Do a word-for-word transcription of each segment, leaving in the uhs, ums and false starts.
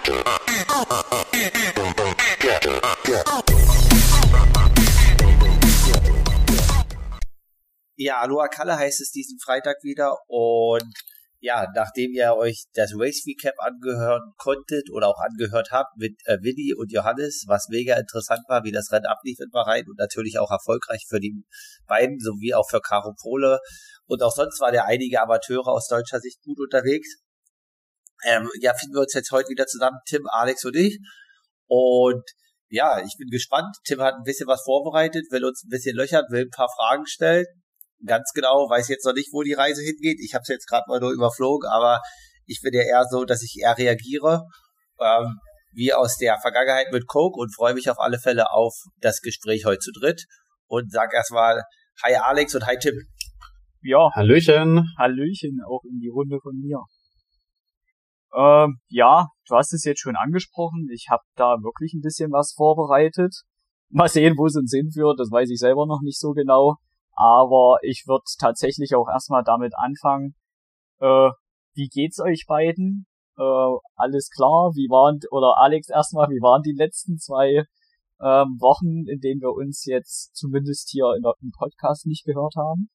Ja, Aloha Kalle heißt es diesen Freitag wieder und ja, nachdem ihr euch das Race Recap angehören konntet oder auch angehört habt mit äh, Willi und Johannes, was mega interessant war, wie das Rennen ablief in Bahrain und natürlich auch erfolgreich für die beiden, sowie auch für Caro Pole und auch sonst waren ja einige Amateure aus deutscher Sicht gut unterwegs. Ähm, ja, finden wir uns jetzt heute wieder zusammen, Tim, Alex und ich und ja, ich bin gespannt. Tim hat ein bisschen was vorbereitet, will uns ein bisschen löchern, will ein paar Fragen stellen. Ganz genau, weiß jetzt noch nicht, wo die Reise hingeht. Ich habe es jetzt gerade mal nur überflogen, aber ich bin ja eher so, dass ich eher reagiere, ähm, wie aus der Vergangenheit mit Coke und freue mich auf alle Fälle auf das Gespräch heute zu dritt und sag erstmal Hi Alex und Hi Tim. Ja, Hallöchen. Hallöchen auch in die Runde von mir. Ähm, ja, du hast es jetzt schon angesprochen. Ich habe da wirklich ein bisschen was vorbereitet. Mal sehen, wo es uns hinführt. Das weiß ich selber noch nicht so genau. Aber ich würde tatsächlich auch erstmal damit anfangen, äh, wie geht's euch beiden? Äh, alles klar? Wie waren, oder Alex erstmal, wie waren die letzten zwei ähm, Wochen, in denen wir uns jetzt zumindest hier in der, im Podcast nicht gehört haben?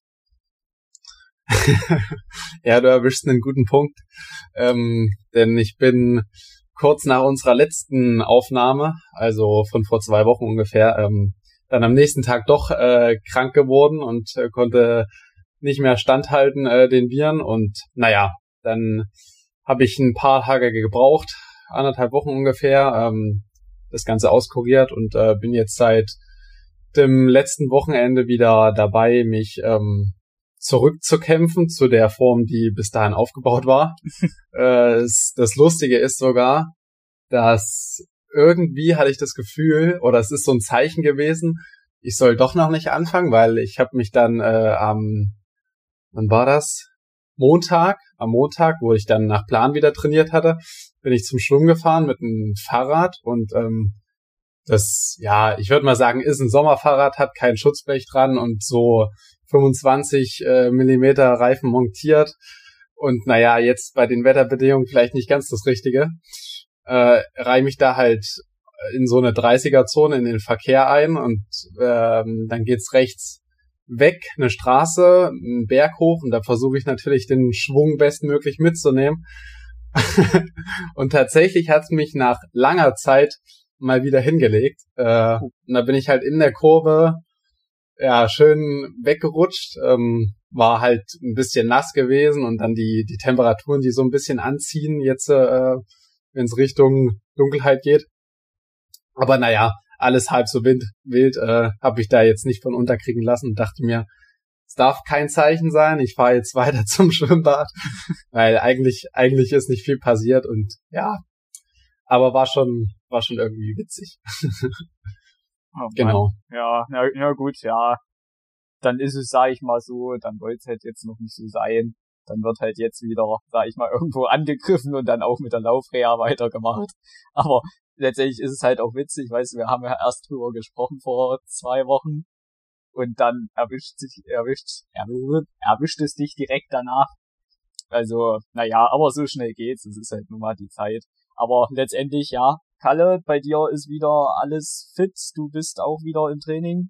Ja, du erwischst einen guten Punkt, ähm, denn ich bin kurz nach unserer letzten Aufnahme, also von vor zwei Wochen ungefähr, ähm, dann am nächsten Tag doch äh, krank geworden und äh, konnte nicht mehr standhalten äh, den Viren und naja, dann habe ich ein paar Tage gebraucht, anderthalb Wochen ungefähr, ähm, das Ganze auskuriert und äh, bin jetzt seit dem letzten Wochenende wieder dabei, mich ähm, zurückzukämpfen zu der Form, die bis dahin aufgebaut war. äh, es, das Lustige ist sogar, dass irgendwie hatte ich das Gefühl, oder es ist so ein Zeichen gewesen, ich soll doch noch nicht anfangen, weil ich habe mich dann äh, am, wann war das? Montag, am Montag, wo ich dann nach Plan wieder trainiert hatte, bin ich zum Schwimmen gefahren mit einem Fahrrad und ähm, das, ja, ich würde mal sagen, ist ein Sommerfahrrad, hat kein Schutzblech dran und so fünfundzwanzig äh, Millimeter Reifen montiert und naja, jetzt bei den Wetterbedingungen vielleicht nicht ganz das Richtige. Äh, reih mich da halt in so eine dreißiger-Zone in den Verkehr ein und ähm, dann geht's rechts weg, eine Straße, einen Berg hoch und da versuche ich natürlich den Schwung bestmöglich mitzunehmen. Und tatsächlich hat's mich nach langer Zeit mal wieder hingelegt. Äh, und da bin ich halt in der Kurve ja schön weggerutscht, ähm, war halt ein bisschen nass gewesen und dann die die Temperaturen, die so ein bisschen anziehen jetzt, äh, wenn es Richtung Dunkelheit geht. Aber naja, alles halb so wild, wild äh, habe ich da jetzt nicht von unterkriegen lassen und dachte mir, es darf kein Zeichen sein, ich fahre jetzt weiter zum Schwimmbad, weil eigentlich eigentlich ist nicht viel passiert und ja, aber war schon war schon irgendwie witzig. Oh, genau. Ja, na, na gut, ja. Dann ist es, sag ich mal so, dann wollte es halt jetzt noch nicht so sein. Dann wird halt jetzt wieder, sag ich mal, irgendwo angegriffen und dann auch mit der Laufreha weitergemacht. Aber letztendlich ist es halt auch witzig, weißt du, wir haben ja erst drüber gesprochen vor zwei Wochen und dann erwischt sich, erwischt, erwischt es dich direkt danach. Also, naja, aber so schnell geht's, es ist halt nun mal die Zeit. Aber letztendlich, ja, Kalle, bei dir ist wieder alles fit, du bist auch wieder im Training.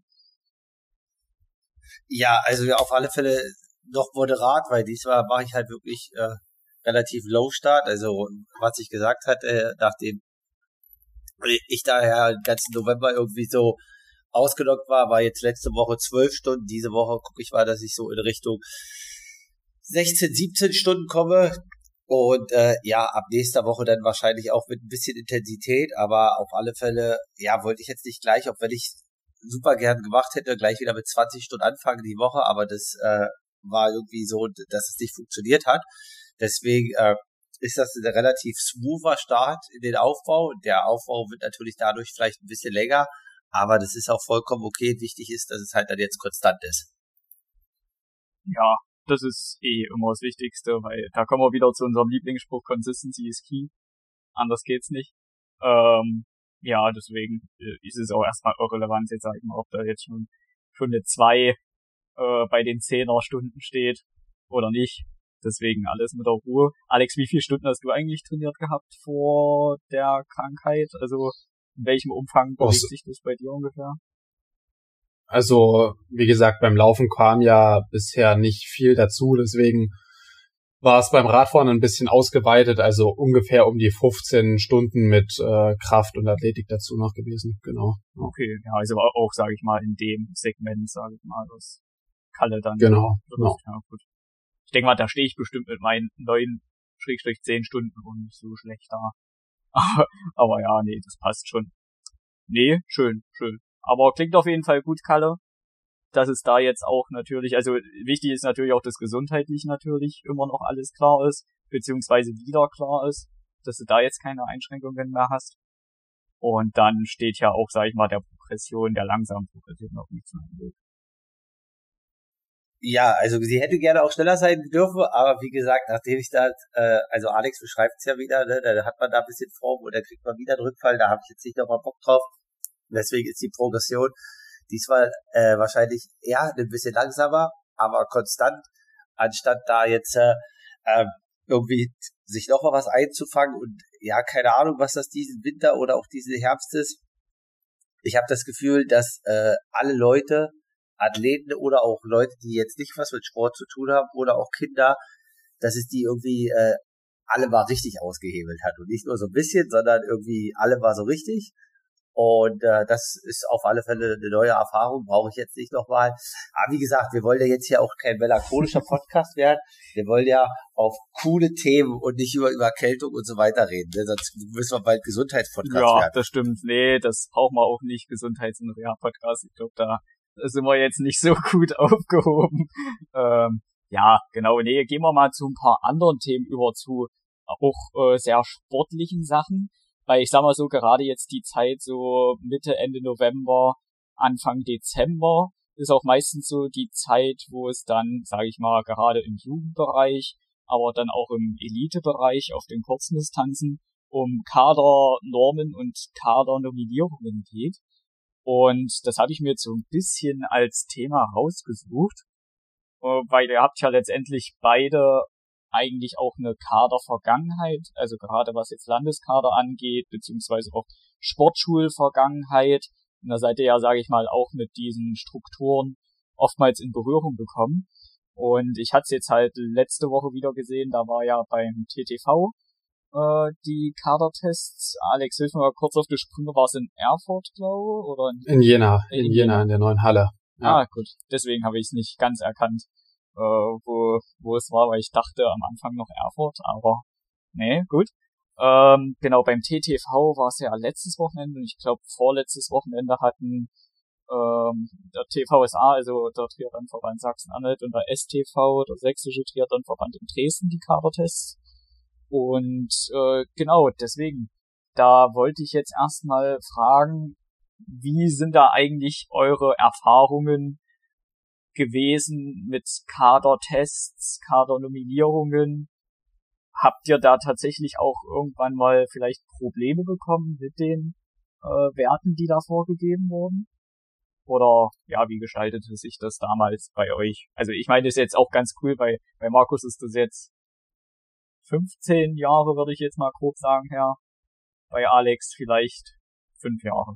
Ja, also auf alle Fälle noch moderat, weil diesmal mache ich halt wirklich äh, relativ Low Start, also was ich gesagt hatte, nachdem ich daher den ganzen November irgendwie so ausgelockt war, war jetzt letzte Woche zwölf Stunden, diese Woche gucke ich mal, dass ich so in Richtung sechzehn, siebzehn Stunden komme und äh, ja, ab nächster Woche dann wahrscheinlich auch mit ein bisschen Intensität, aber auf alle Fälle, ja, wollte ich jetzt nicht gleich, auch wenn ich super gern gemacht hätte, gleich wieder mit zwanzig Stunden anfangen die Woche, aber das äh, war irgendwie so, dass es nicht funktioniert hat. Deswegen äh, ist das ein relativ smoother Start in den Aufbau. Der Aufbau wird natürlich dadurch vielleicht ein bisschen länger, aber das ist auch vollkommen okay. Wichtig ist, dass es halt dann jetzt konstant ist. Ja, das ist eh immer das Wichtigste, weil da kommen wir wieder zu unserem Lieblingsspruch, Consistency is key. Anders geht's nicht. Ähm, ja, deswegen ist es auch erstmal irrelevant, jetzt sag ich mal, ob da jetzt schon schon eine zwei äh, bei den Zehner Stunden steht oder nicht. Deswegen alles mit der Ruhe. Alex, wie viele Stunden hast du eigentlich trainiert gehabt vor der Krankheit? Also in welchem Umfang bewegt Oh, sich das bei dir ungefähr? Also, wie gesagt, beim Laufen kam ja bisher nicht viel dazu, deswegen war es beim Radfahren ein bisschen ausgeweitet, also ungefähr um die fünfzehn Stunden mit äh, Kraft und Athletik dazu noch gewesen, genau. Ja. Okay, ja, also auch, sage ich mal, in dem Segment, sage ich mal, das Kalle dann. Genau, genau. Ja, gut. Ich denke mal, da stehe ich bestimmt mit meinen neun, Schrägstrich zehn Stunden und nicht so schlecht da. Aber, aber ja, nee, das passt schon. Nee, schön, schön. Aber klingt auf jeden Fall gut, Kalle, dass es da jetzt auch natürlich, also wichtig ist natürlich auch, dass gesundheitlich natürlich immer noch alles klar ist, beziehungsweise wieder klar ist, dass du da jetzt keine Einschränkungen mehr hast. Und dann steht ja auch, sag ich mal, der Progression, der langsamen Progression noch nichts mehr im Weg. Ja, also sie hätte gerne auch schneller sein dürfen, aber wie gesagt, nachdem ich da, äh, also Alex beschreibt es ja wieder, ne, da hat man da ein bisschen Form und dann kriegt man wieder einen Rückfall, da habe ich jetzt nicht nochmal Bock drauf. Deswegen ist die Progression diesmal äh, wahrscheinlich ja ein bisschen langsamer, aber konstant, anstatt da jetzt äh, äh, irgendwie sich noch mal was einzufangen und ja, keine Ahnung, was das diesen Winter oder auch diesen Herbst ist. Ich habe das Gefühl, dass äh, alle Leute, Athleten oder auch Leute, die jetzt nicht was mit Sport zu tun haben oder auch Kinder, dass es die irgendwie äh, alle mal richtig ausgehebelt hat und nicht nur so ein bisschen, sondern irgendwie alle mal so richtig. Und äh, das ist auf alle Fälle eine neue Erfahrung, brauche ich jetzt nicht nochmal. Aber wie gesagt, wir wollen ja jetzt hier auch kein melancholischer Podcast werden. Wir wollen ja auf coole Themen und nicht über, über Erkältung und so weiter reden. Ne? Sonst müssen wir bald Gesundheitspodcast ja, werden. Ja, das stimmt. Nee, das brauchen wir auch nicht, Gesundheits- und Reha-Podcast. Ich glaube, da sind wir jetzt nicht so gut aufgehoben. Ähm, ja, genau. Nee, gehen wir mal zu ein paar anderen Themen über, zu auch äh, sehr sportlichen Sachen. Weil ich sag mal so, gerade jetzt die Zeit so Mitte, Ende November, Anfang Dezember ist auch meistens so die Zeit, wo es dann, sage ich mal, gerade im Jugendbereich, aber dann auch im Elitebereich auf den kurzen Distanzen um Kadernormen und Kadernominierungen geht. Und das habe ich mir jetzt so ein bisschen als Thema rausgesucht, weil ihr habt ja letztendlich beide eigentlich auch eine Kadervergangenheit, also gerade was jetzt Landeskader angeht, beziehungsweise auch Sportschulvergangenheit. Und da seid ihr ja, sage ich mal, auch mit diesen Strukturen oftmals in Berührung gekommen. Und ich hatte es jetzt halt letzte Woche wieder gesehen, da war ja beim T T V äh, die Kadertests. Alex, hilf mir mal kurz auf die Sprünge, war es in Erfurt, glaube ich? Oder in, in Jena, in, in Jena, Jena, in der neuen Halle. Ja. Ah, gut, deswegen habe ich es nicht ganz erkannt. Äh, wo, wo es war, weil ich dachte am Anfang noch Erfurt, aber nee, gut. Ähm, genau, beim T T V war es ja letztes Wochenende und ich glaube vorletztes Wochenende hatten ähm, der T V S A, also der Triathlonverband Sachsen-Anhalt und der S T V, der Sächsische Triathlonverband in Dresden, die Kadertests. Und äh, genau, deswegen, da wollte ich jetzt erstmal fragen, wie sind da eigentlich eure Erfahrungen gewesen mit Kadertests, Kadernominierungen? Habt ihr da tatsächlich auch irgendwann mal vielleicht Probleme bekommen mit den äh, Werten, die da vorgegeben wurden? Oder ja, wie gestaltete sich das damals bei euch? Also ich meine, das ist jetzt auch ganz cool, bei, bei Markus ist das jetzt fünfzehn Jahre, würde ich jetzt mal grob sagen, her. Bei Alex vielleicht fünf Jahre.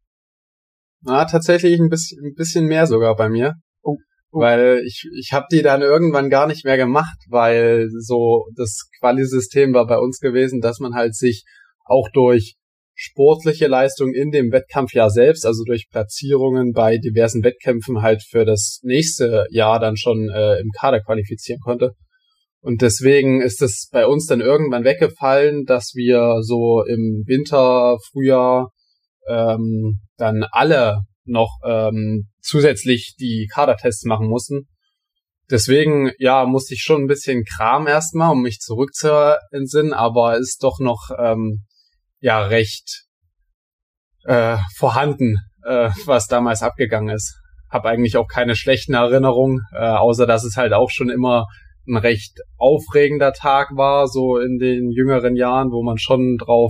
Na, tatsächlich ein bisschen, ein bisschen mehr sogar bei mir. Oh. Oh. Weil ich ich habe die dann irgendwann gar nicht mehr gemacht, weil so das Quali-System war bei uns gewesen, dass man halt sich auch durch sportliche Leistung in dem Wettkampfjahr selbst, also durch Platzierungen bei diversen Wettkämpfen halt für das nächste Jahr dann schon äh, im Kader qualifizieren konnte. Und deswegen ist es bei uns dann irgendwann weggefallen, dass wir so im Winter, Frühjahr ähm, dann alle noch ähm, zusätzlich die Kadertests machen mussten. Deswegen, ja, musste ich schon ein bisschen Kram erstmal, um mich zurück zu entsinnen, aber ist doch noch ähm, ja recht äh, vorhanden, äh, was damals abgegangen ist. Hab eigentlich auch keine schlechten Erinnerungen, äh, außer dass es halt auch schon immer ein recht aufregender Tag war, so in den jüngeren Jahren, wo man schon drauf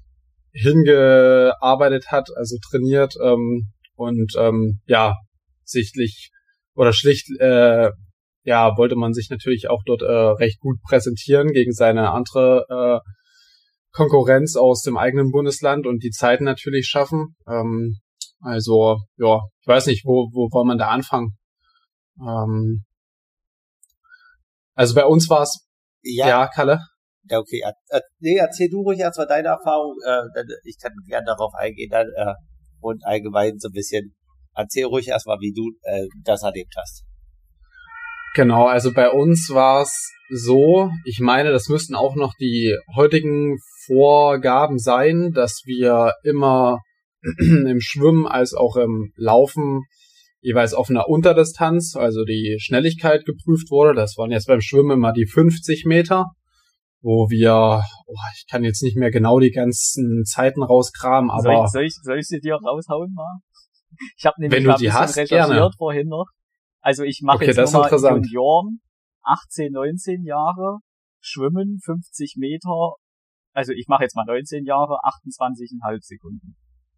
hingearbeitet hat, also trainiert ähm, und ähm, ja, sichtlich oder schlicht äh, ja, wollte man sich natürlich auch dort äh, recht gut präsentieren gegen seine andere äh, Konkurrenz aus dem eigenen Bundesland und die Zeiten natürlich schaffen. Ähm, also, ja, ich weiß nicht, wo, wo wollen man da anfangen? Ähm, also bei uns war es, ja. ja, Kalle? Ja, okay. Äh, nee, erzähl du ruhig erstmal deine Erfahrung. Äh, ich kann gerne darauf eingehen dann äh, und allgemein so ein bisschen. Erzähl ruhig erstmal, wie du äh, das erlebt hast. Genau, also bei uns war es so, ich meine, das müssten auch noch die heutigen Vorgaben sein, dass wir immer im Schwimmen als auch im Laufen jeweils auf einer Unterdistanz, also die Schnelligkeit geprüft wurde. Das waren jetzt beim Schwimmen immer die fünfzig Meter, wo wir, oh, ich kann jetzt nicht mehr genau die ganzen Zeiten rauskramen, aber... Soll ich, soll ich, soll ich sie dir raushauen mal? Ich habe nämlich Wenn du die hast, recherchiert gerne. vorhin noch. Also ich mache okay, jetzt das nochmal interessant. Junioren, achtzehn, neunzehn Jahre, Schwimmen, fünfzig Meter. Also ich mache jetzt mal neunzehn Jahre, achtundzwanzig Komma fünf Sekunden.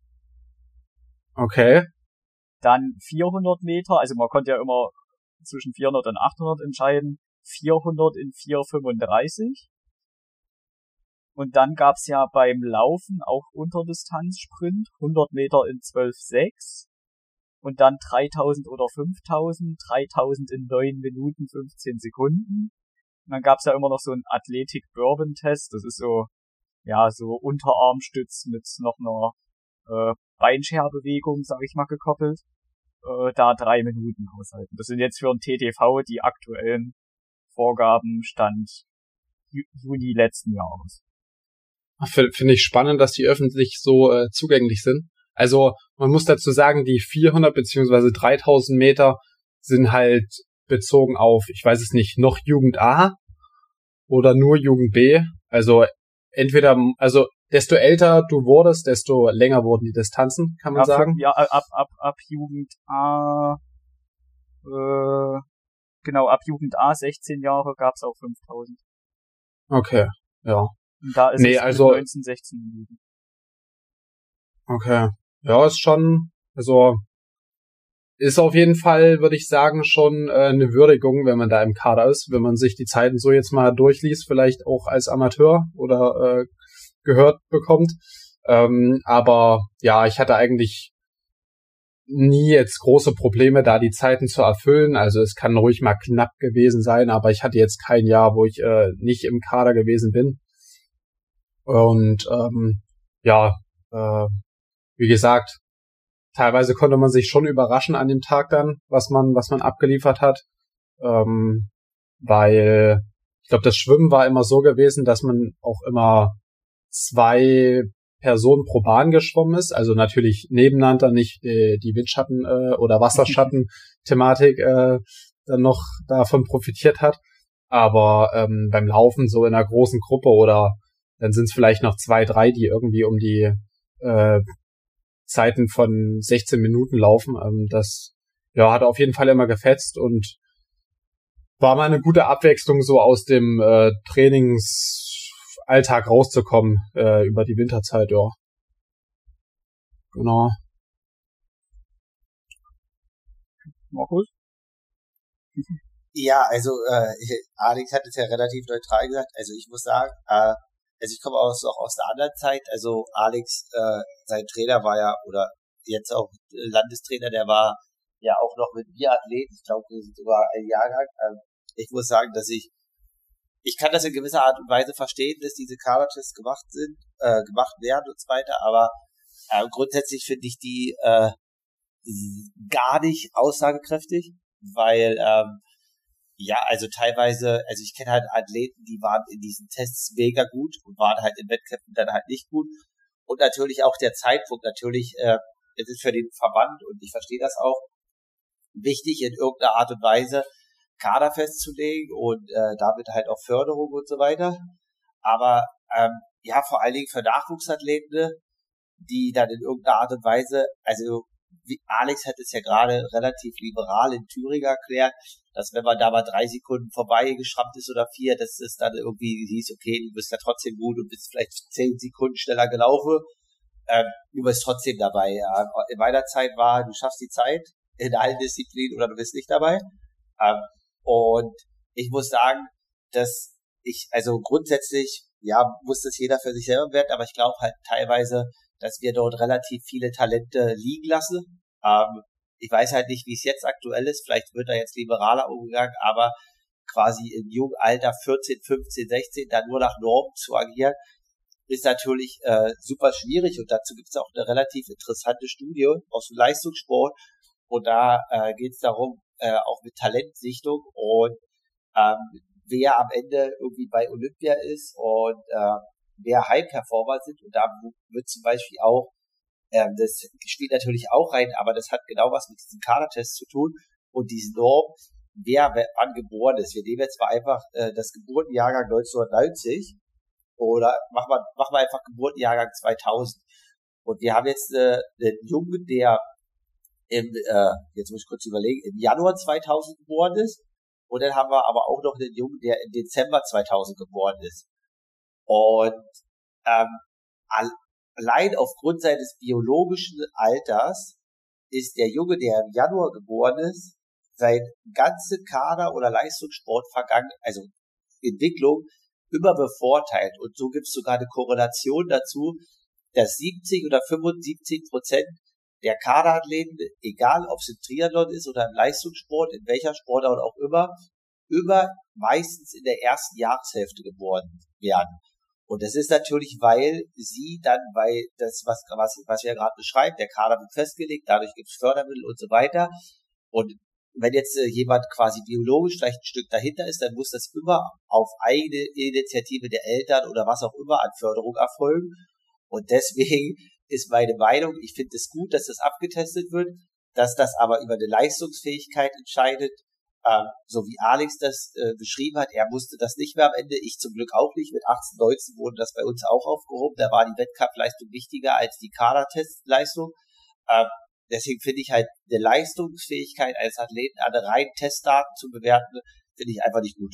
Okay. Dann vierhundert Meter, also man konnte ja immer zwischen vierhundert und achthundert entscheiden. vierhundert in vier Komma fünfunddreißig. Und dann gab's ja beim Laufen auch Unterdistanzsprint, hundert Meter in zwölf Komma sechs. Und dann dreitausend oder fünftausend, dreitausend in neun Minuten, fünfzehn Sekunden. Und dann gab's ja immer noch so einen Athletik-Bourbon-Test. Das ist so, ja, so Unterarmstütz mit noch einer äh, Beinscherbewegung, sag ich mal, gekoppelt. Äh, da drei Minuten aushalten. Das sind jetzt für ein T T V die aktuellen Vorgaben Stand Ju- Juni letzten Jahres. Finde ich spannend, dass die öffentlich so äh, zugänglich sind. Also man muss dazu sagen, die vierhundert beziehungsweise dreitausend Meter sind halt bezogen auf, ich weiß es nicht, noch Jugend A oder nur Jugend B. Also entweder, also desto älter du wurdest, desto länger wurden die Distanzen, kann man ab, sagen. Ja, ab, ab, ab Jugend A, äh, genau, ab Jugend A, sechzehn Jahre, gab's auch fünftausend. Okay, ja. Und da ist nee, es also neunzehn, sechzehn Minuten. Okay. Ja, ist schon, also ist auf jeden Fall, würde ich sagen, schon äh, eine Würdigung, wenn man da im Kader ist, wenn man sich die Zeiten so jetzt mal durchliest, vielleicht auch als Amateur oder äh, gehört bekommt. Ähm, aber ja, ich hatte eigentlich nie jetzt große Probleme, da die Zeiten zu erfüllen. Also es kann ruhig mal knapp gewesen sein, aber ich hatte jetzt kein Jahr, wo ich äh, nicht im Kader gewesen bin. Und ähm, ja, äh, wie gesagt, teilweise konnte man sich schon überraschen an dem Tag dann, was man was man abgeliefert hat, ähm, weil ich glaube, das Schwimmen war immer so gewesen, dass man auch immer zwei Personen pro Bahn geschwommen ist, also natürlich nebeneinander, nicht äh, die Windschatten äh, oder Wasserschatten-Thematik äh, dann noch davon profitiert hat, aber ähm, beim Laufen so in einer großen Gruppe oder dann sind es vielleicht noch zwei, drei, die irgendwie um die äh, Zeiten von sechzehn Minuten laufen. Ähm, das ja hat auf jeden Fall immer gefetzt und war mal eine gute Abwechslung, so aus dem äh, Trainingsalltag rauszukommen äh, über die Winterzeit, ja. Genau. Markus? Ja, also äh, Alex hat es ja relativ neutral gesagt. Also ich muss sagen, äh, also ich komme aus, auch aus der anderen Zeit. Also Alex, äh, sein Trainer war ja, oder jetzt auch Landestrainer, der war ja auch noch mit mir Athlet. Ich glaube, wir sind sogar ein Jahrgang. Ähm, ich muss sagen, dass ich, ich kann das in gewisser Art und Weise verstehen, dass diese Kadertests gemacht sind, äh, gemacht werden und so weiter, aber äh, grundsätzlich finde ich die äh, gar nicht aussagekräftig, weil ähm, ja, also teilweise, also ich kenne halt Athleten, die waren in diesen Tests mega gut und waren halt in Wettkämpfen dann halt nicht gut. Und natürlich auch der Zeitpunkt, natürlich, äh, es ist für den Verband, und ich verstehe das auch, wichtig in irgendeiner Art und Weise Kader festzulegen und äh, damit halt auch Förderung und so weiter. Aber ähm, ja, vor allen Dingen für Nachwuchsathleten, die dann in irgendeiner Art und Weise, also wie Alex hat es ja gerade relativ liberal in Thüringen erklärt, dass wenn man da mal drei Sekunden vorbei geschrammt ist oder vier, dass es dann irgendwie hieß, okay, du bist ja trotzdem gut und bist vielleicht zehn Sekunden schneller gelaufen, ähm, du bist trotzdem dabei. Ja. In meiner Zeit war, du schaffst die Zeit in allen Disziplinen oder du bist nicht dabei. Ähm, Und ich muss sagen, dass ich, also grundsätzlich, ja, muss das jeder für sich selber werten, aber ich glaube halt teilweise, dass wir dort relativ viele Talente liegen lassen. Ähm, ich weiß halt nicht, wie es jetzt aktuell ist, vielleicht wird da jetzt liberaler umgegangen, aber quasi im jungen Alter vierzehn, fünfzehn, sechzehn dann nur nach Normen zu agieren, ist natürlich äh, super schwierig. Und dazu gibt es auch eine relativ interessante Studie aus dem Leistungssport. Und da äh, geht es darum, äh, auch mit Talentsichtung und ähm, wer am Ende irgendwie bei Olympia ist und äh, wer High-Performer sind. Und da wird zum Beispiel auch, ähm, das spielt natürlich auch rein, aber das hat genau was mit diesem Kadertest zu tun und diesen Norm, wer wann geboren ist. Wir nehmen jetzt mal einfach äh, das Geburtenjahrgang neunzehnhundertneunzig oder machen wir, machen wir einfach Geburtenjahrgang zweitausend. Und wir haben jetzt äh, einen Jungen, der im, äh, jetzt muss ich kurz überlegen, im Januar zweitausend geboren ist. Und dann haben wir aber auch noch einen Jungen, der im Dezember zweitausend geboren ist. Und ähm, allein aufgrund seines biologischen Alters ist der Junge, der im Januar geboren ist, sein ganze Kader- oder Leistungssport vergangen, also Entwicklung, immer bevorteilt. Und so gibt es sogar eine Korrelation dazu, dass siebzig oder fünfundsiebzig Prozent der Kaderathleten, egal ob es im Triathlon ist oder im Leistungssport, in welcher Sportart auch immer, über meistens in der ersten Jahreshälfte geboren werden. Und das ist natürlich, weil sie dann, weil das, was, was, was wir ja gerade beschreiben, der Kader wird festgelegt, dadurch gibt es Fördermittel und so weiter. Und wenn jetzt äh, jemand quasi biologisch vielleicht ein Stück dahinter ist, dann muss das immer auf eigene Initiative der Eltern oder was auch immer an Förderung erfolgen. Und deswegen ist meine Meinung, ich finde es gut, dass das abgetestet wird, dass das aber über eine Leistungsfähigkeit entscheidet, ähm, so wie Alex das äh, beschrieben hat. Er musste das nicht mehr am Ende, ich zum Glück auch nicht. Mit achtzehn, neunzehn wurde das bei uns auch aufgehoben. Da war die Wettkampfleistung wichtiger als die Kadertestleistung. Ähm, deswegen finde ich halt eine Leistungsfähigkeit eines Athleten an reinen Testdaten zu bewerten, finde ich einfach nicht gut.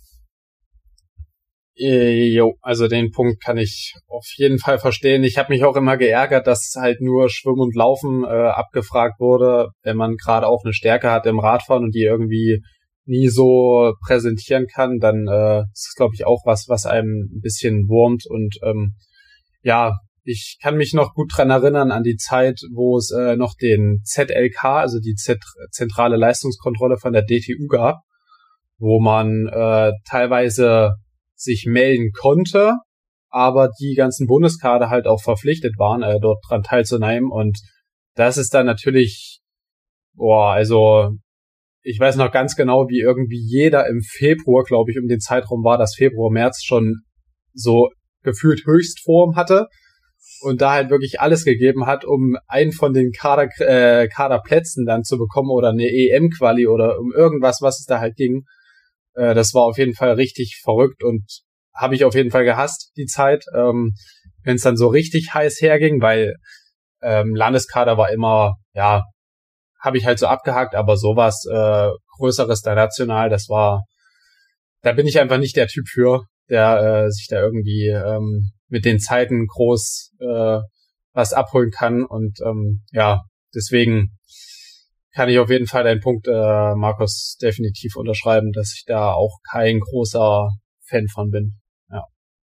Jo, also den Punkt kann ich auf jeden Fall verstehen. Ich habe mich auch immer geärgert, dass halt nur Schwimmen und Laufen äh, abgefragt wurde, wenn man gerade auch eine Stärke hat im Radfahren und die irgendwie nie so präsentieren kann, dann äh, ist es, glaube ich, auch was, was einem ein bisschen wurmt. Und ähm, ja, ich kann mich noch gut dran erinnern an die Zeit, wo es äh, noch den Z L K, also die Z- zentrale Leistungskontrolle von der D T U gab, wo man äh, teilweise sich melden konnte, aber die ganzen Bundeskader halt auch verpflichtet waren, äh, dort dran teilzunehmen. Und das ist dann natürlich, boah, also ich weiß noch ganz genau, wie irgendwie jeder im Februar, glaube ich, um den Zeitraum war, das Februar, März schon so gefühlt Höchstform hatte und da halt wirklich alles gegeben hat, um einen von den Kader, äh, Kaderplätzen dann zu bekommen oder eine E M-Quali oder um irgendwas, was es da halt ging. Das war auf jeden Fall richtig verrückt und habe ich auf jeden Fall gehasst, die Zeit, ähm, wenn es dann so richtig heiß herging, weil ähm, Landeskader war immer, ja, habe ich halt so abgehakt, aber sowas äh, Größeres da national, das war, da bin ich einfach nicht der Typ für, der äh, sich da irgendwie ähm, mit den Zeiten groß äh, was abholen kann und ähm, ja, deswegen kann ich auf jeden Fall deinen Punkt, äh, Markus, definitiv unterschreiben, dass ich da auch kein großer Fan von bin. Ja.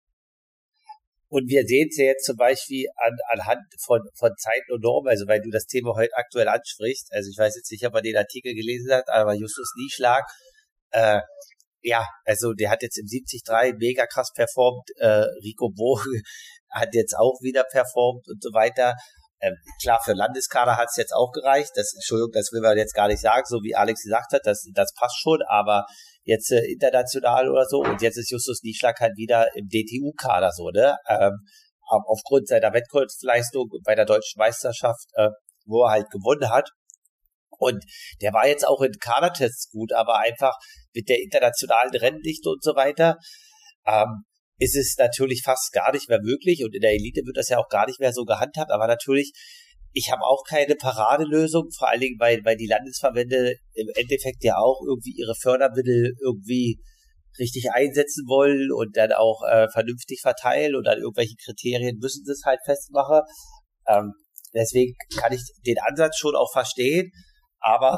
Und wir sehen es ja jetzt zum Beispiel an, anhand von, von Zeiten und Normen, also weil du das Thema heute aktuell ansprichst. Also ich weiß jetzt nicht, ob man den Artikel gelesen hat, aber Justus Nieschlag, äh, ja, also der hat jetzt im siebzig drei mega krass performt, äh, Rico Boog hat jetzt auch wieder performt und so weiter. Ähm, klar, für Landeskader hat es jetzt auch gereicht. Das, Entschuldigung, das will man jetzt gar nicht sagen, so wie Alex gesagt hat, das, das passt schon, aber jetzt äh, international oder so. Und jetzt ist Justus Nieschlag halt wieder im D T U-Kader so, ne? Ähm, aufgrund seiner Wettkampfleistung bei der deutschen Meisterschaft, äh, wo er halt gewonnen hat. Und der war jetzt auch in Kadertests gut, aber einfach mit der internationalen Renndichte und so weiter, ähm, ist es natürlich fast gar nicht mehr möglich und in der Elite wird das ja auch gar nicht mehr so gehandhabt, aber natürlich, ich habe auch keine Paradelösung, vor allen Dingen, weil, weil die Landesverbände im Endeffekt ja auch irgendwie ihre Fördermittel irgendwie richtig einsetzen wollen und dann auch äh, vernünftig verteilen und an irgendwelchen Kriterien müssen sie es halt festmachen. Ähm, deswegen kann ich den Ansatz schon auch verstehen, aber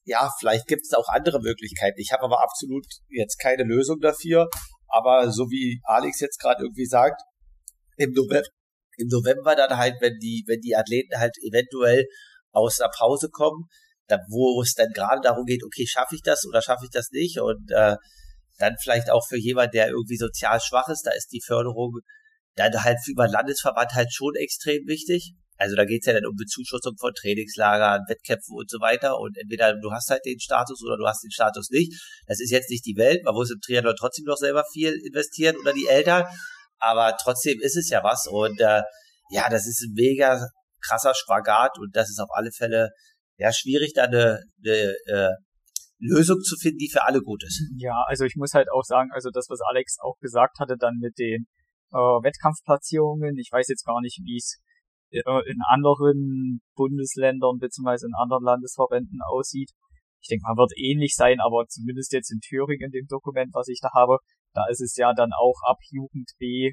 ja, vielleicht gibt es auch andere Möglichkeiten. Ich habe aber absolut jetzt keine Lösung dafür. Aber so wie Alex jetzt gerade irgendwie sagt, im November, im November dann halt, wenn die, wenn die Athleten halt eventuell aus der Pause kommen, dann, wo es dann gerade darum geht, okay, schaffe ich das oder schaffe ich das nicht? Und äh, dann vielleicht auch für jemand, der irgendwie sozial schwach ist, da ist die Förderung dann halt über den Landesverband halt schon extrem wichtig. Also da geht's ja dann um Bezuschussung von Trainingslagern, Wettkämpfen und so weiter. Und entweder du hast halt den Status oder du hast den Status nicht. Das ist jetzt nicht die Welt. Man muss im Triathlon trotzdem noch selber viel investieren oder die Eltern. Aber trotzdem ist es ja was. Und äh, ja, das ist ein mega krasser Spagat. Und das ist auf alle Fälle ja schwierig, da eine, eine äh, Lösung zu finden, die für alle gut ist. Ja, also ich muss halt auch sagen, also das, was Alex auch gesagt hatte, dann mit den äh, Wettkampfplatzierungen. Ich weiß jetzt gar nicht, wie es in anderen Bundesländern bzw. in anderen Landesverbänden aussieht. Ich denke, man wird ähnlich sein, aber zumindest jetzt in Thüringen, in dem Dokument, was ich da habe, da ist es ja dann auch ab Jugend B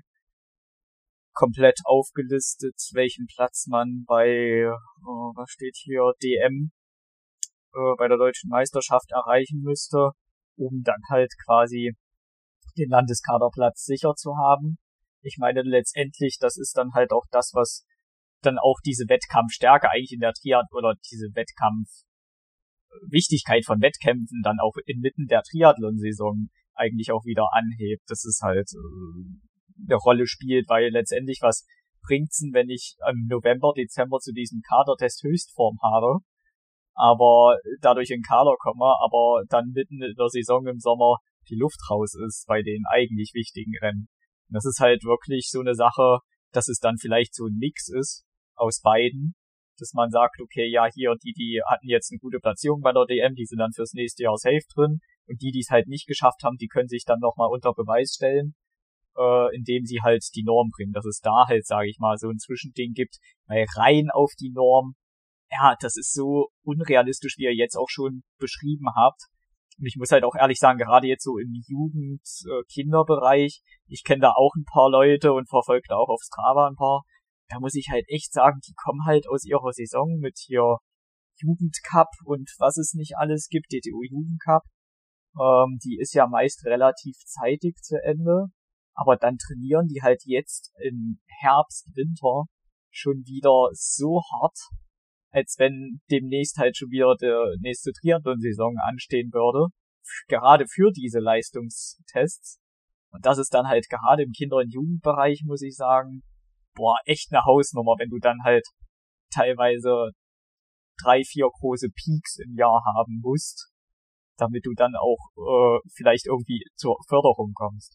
komplett aufgelistet, welchen Platz man bei, äh, was steht hier, D M, äh, bei der Deutschen Meisterschaft erreichen müsste, um dann halt quasi den Landeskaderplatz sicher zu haben. Ich meine, letztendlich, das ist dann halt auch das, was dann auch diese Wettkampfstärke eigentlich in der Triathlon oder diese Wettkampfwichtigkeit von Wettkämpfen dann auch inmitten der Triathlon-Saison eigentlich auch wieder anhebt, dass es halt äh, eine Rolle spielt, weil letztendlich was bringt's denn, wenn ich im November, Dezember zu diesem Kadertest Höchstform habe, aber dadurch in den Kader komme, aber dann mitten in der Saison im Sommer die Luft raus ist bei den eigentlich wichtigen Rennen. Und das ist halt wirklich so eine Sache, dass es dann vielleicht so ein Mix ist aus beiden, dass man sagt, okay, ja, hier, die, die hatten jetzt eine gute Platzierung bei der D M, die sind dann fürs nächste Jahr safe drin, und die, die es halt nicht geschafft haben, die können sich dann nochmal unter Beweis stellen, äh, indem sie halt die Norm bringen, dass es da halt, sage ich mal, so ein Zwischending gibt, weil rein auf die Norm, ja, das ist so unrealistisch, wie ihr jetzt auch schon beschrieben habt. Und ich muss halt auch ehrlich sagen, gerade jetzt so im Jugend-Kinderbereich, ich kenne da auch ein paar Leute und verfolge da auch auf Strava ein paar, da muss ich halt echt sagen, die kommen halt aus ihrer Saison mit hier Jugendcup und was es nicht alles gibt, D T U Jugendcup, ähm, die ist ja meist relativ zeitig zu Ende, aber dann trainieren die halt jetzt im Herbst, Winter schon wieder so hart, als wenn demnächst halt schon wieder die nächste Triathlon-Saison anstehen würde, gerade für diese Leistungstests. Und das ist dann halt gerade im Kinder- und Jugendbereich, muss ich sagen, boah, echt eine Hausnummer, wenn du dann halt teilweise drei, vier große Peaks im Jahr haben musst, damit du dann auch äh, vielleicht irgendwie zur Förderung kommst.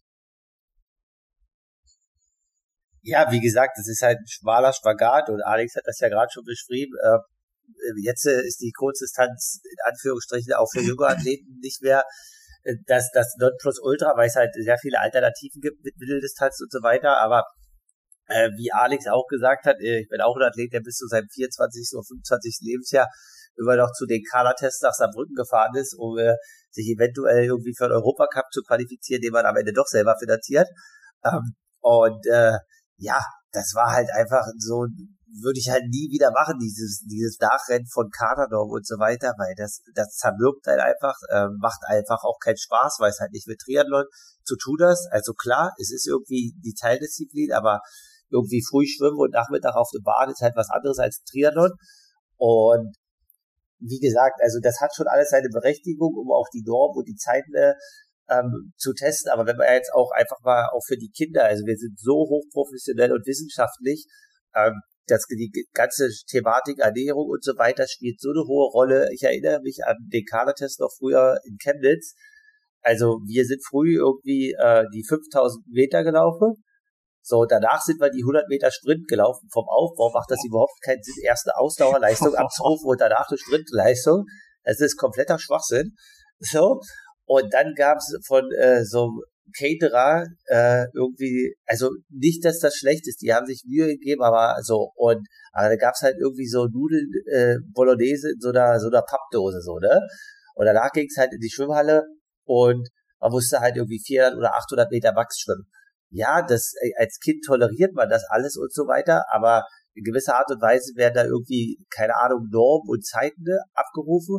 Ja, wie gesagt, das ist halt ein schmaler Spagat und Alex hat das ja gerade schon beschrieben. Äh, jetzt äh, ist die Kurzdistanz in Anführungsstrichen auch für junge Athleten nicht mehr äh, das, das Nonplusultra, weil es halt sehr viele Alternativen gibt mit Mitteldistanz und so weiter. Aber äh, wie Alex auch gesagt hat, äh, ich bin auch ein Athlet, der bis zu seinem vierundzwanzigsten oder fünfundzwanzigsten Lebensjahr immer noch zu den Kadertests nach Saarbrücken gefahren ist, um äh, sich eventuell irgendwie für den Europacup zu qualifizieren, den man am Ende doch selber finanziert. Ähm, und äh, ja, das war halt einfach so, würde ich halt nie wieder machen, dieses dieses Nachrennen von Kadernorm und so weiter, weil das das zermürbt halt einfach, äh, macht einfach auch keinen Spaß, weil es halt nicht mit Triathlon zu tun hat. Also klar, es ist irgendwie die Teildisziplin, aber irgendwie früh schwimmen und Nachmittag auf der Bahn ist halt was anderes als Triathlon. Und wie gesagt, also das hat schon alles seine Berechtigung, um auch die Norm und die Zeiten äh, ähm, zu testen, aber wenn man jetzt auch einfach mal auch für die Kinder, also wir sind so hochprofessionell und wissenschaftlich, ähm, dass die ganze Thematik Ernährung und so weiter spielt so eine hohe Rolle. Ich erinnere mich an den Kadertest noch früher in Chemnitz. Also wir sind früh irgendwie äh, die fünftausend Meter gelaufen. So, danach sind wir die hundert Meter Sprint gelaufen. Vom Aufbau macht das überhaupt keinen Sinn, erst eine Ausdauerleistung abzurufen und danach eine Sprintleistung. Das ist kompletter Schwachsinn. So. Und dann gab es von äh, so einem Caterer äh, irgendwie, also nicht, dass das schlecht ist, die haben sich Mühe gegeben, aber so, und aber da gab es halt irgendwie so Nudeln äh, Bolognese in so einer so einer Pappdose, so, ne? Und danach ging es halt in die Schwimmhalle und man musste halt irgendwie vierhundert oder achthundert Meter Max schwimmen. Ja, das als Kind toleriert man das alles und so weiter, aber in gewisser Art und Weise werden da irgendwie, keine Ahnung, Normen und Zeiten abgerufen.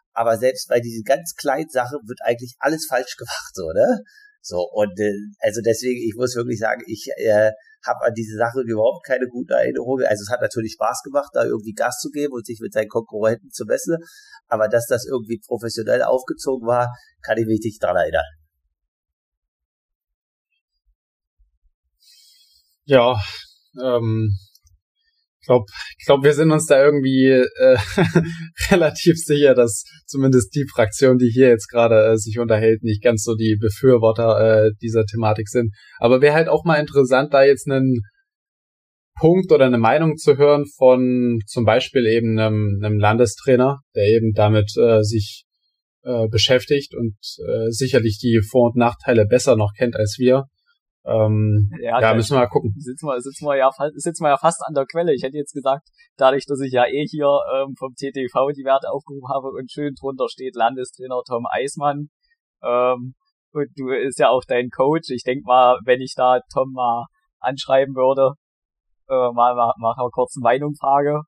aber selbst bei diesen ganz kleinen Sachen wird eigentlich alles falsch gemacht, so, ne? So, und äh, also deswegen, ich muss wirklich sagen, ich äh, habe an diese Sache überhaupt keine guten Erinnerungen. Also es hat natürlich Spaß gemacht, da irgendwie Gas zu geben und sich mit seinen Konkurrenten zu messen, aber dass das irgendwie professionell aufgezogen war, kann ich mich nicht dran erinnern. Ja, ähm, ich glaube, ich glaub, wir sind uns da irgendwie äh, relativ sicher, dass zumindest die Fraktion, die hier jetzt gerade äh, sich unterhält, nicht ganz so die Befürworter äh, dieser Thematik sind. Aber wäre halt auch mal interessant, da jetzt einen Punkt oder eine Meinung zu hören von zum Beispiel eben einem, einem Landestrainer, der eben damit äh, sich äh, beschäftigt und äh, sicherlich die Vor- und Nachteile besser noch kennt als wir. Ähm, ja, ja müssen wir mal gucken. Sitzen wir, sitzen wir ja, sitzen wir ja fast an der Quelle. Ich hätte jetzt gesagt, dadurch, dass ich ja eh hier ähm, vom T T V die Werte aufgerufen habe und schön drunter steht Landestrainer Tom Eismann. Ähm, und du ist ja auch dein Coach. Ich denke mal, wenn ich da Tom mal anschreiben würde, äh, mal, mal, mal kurz eine Meinung-Frage.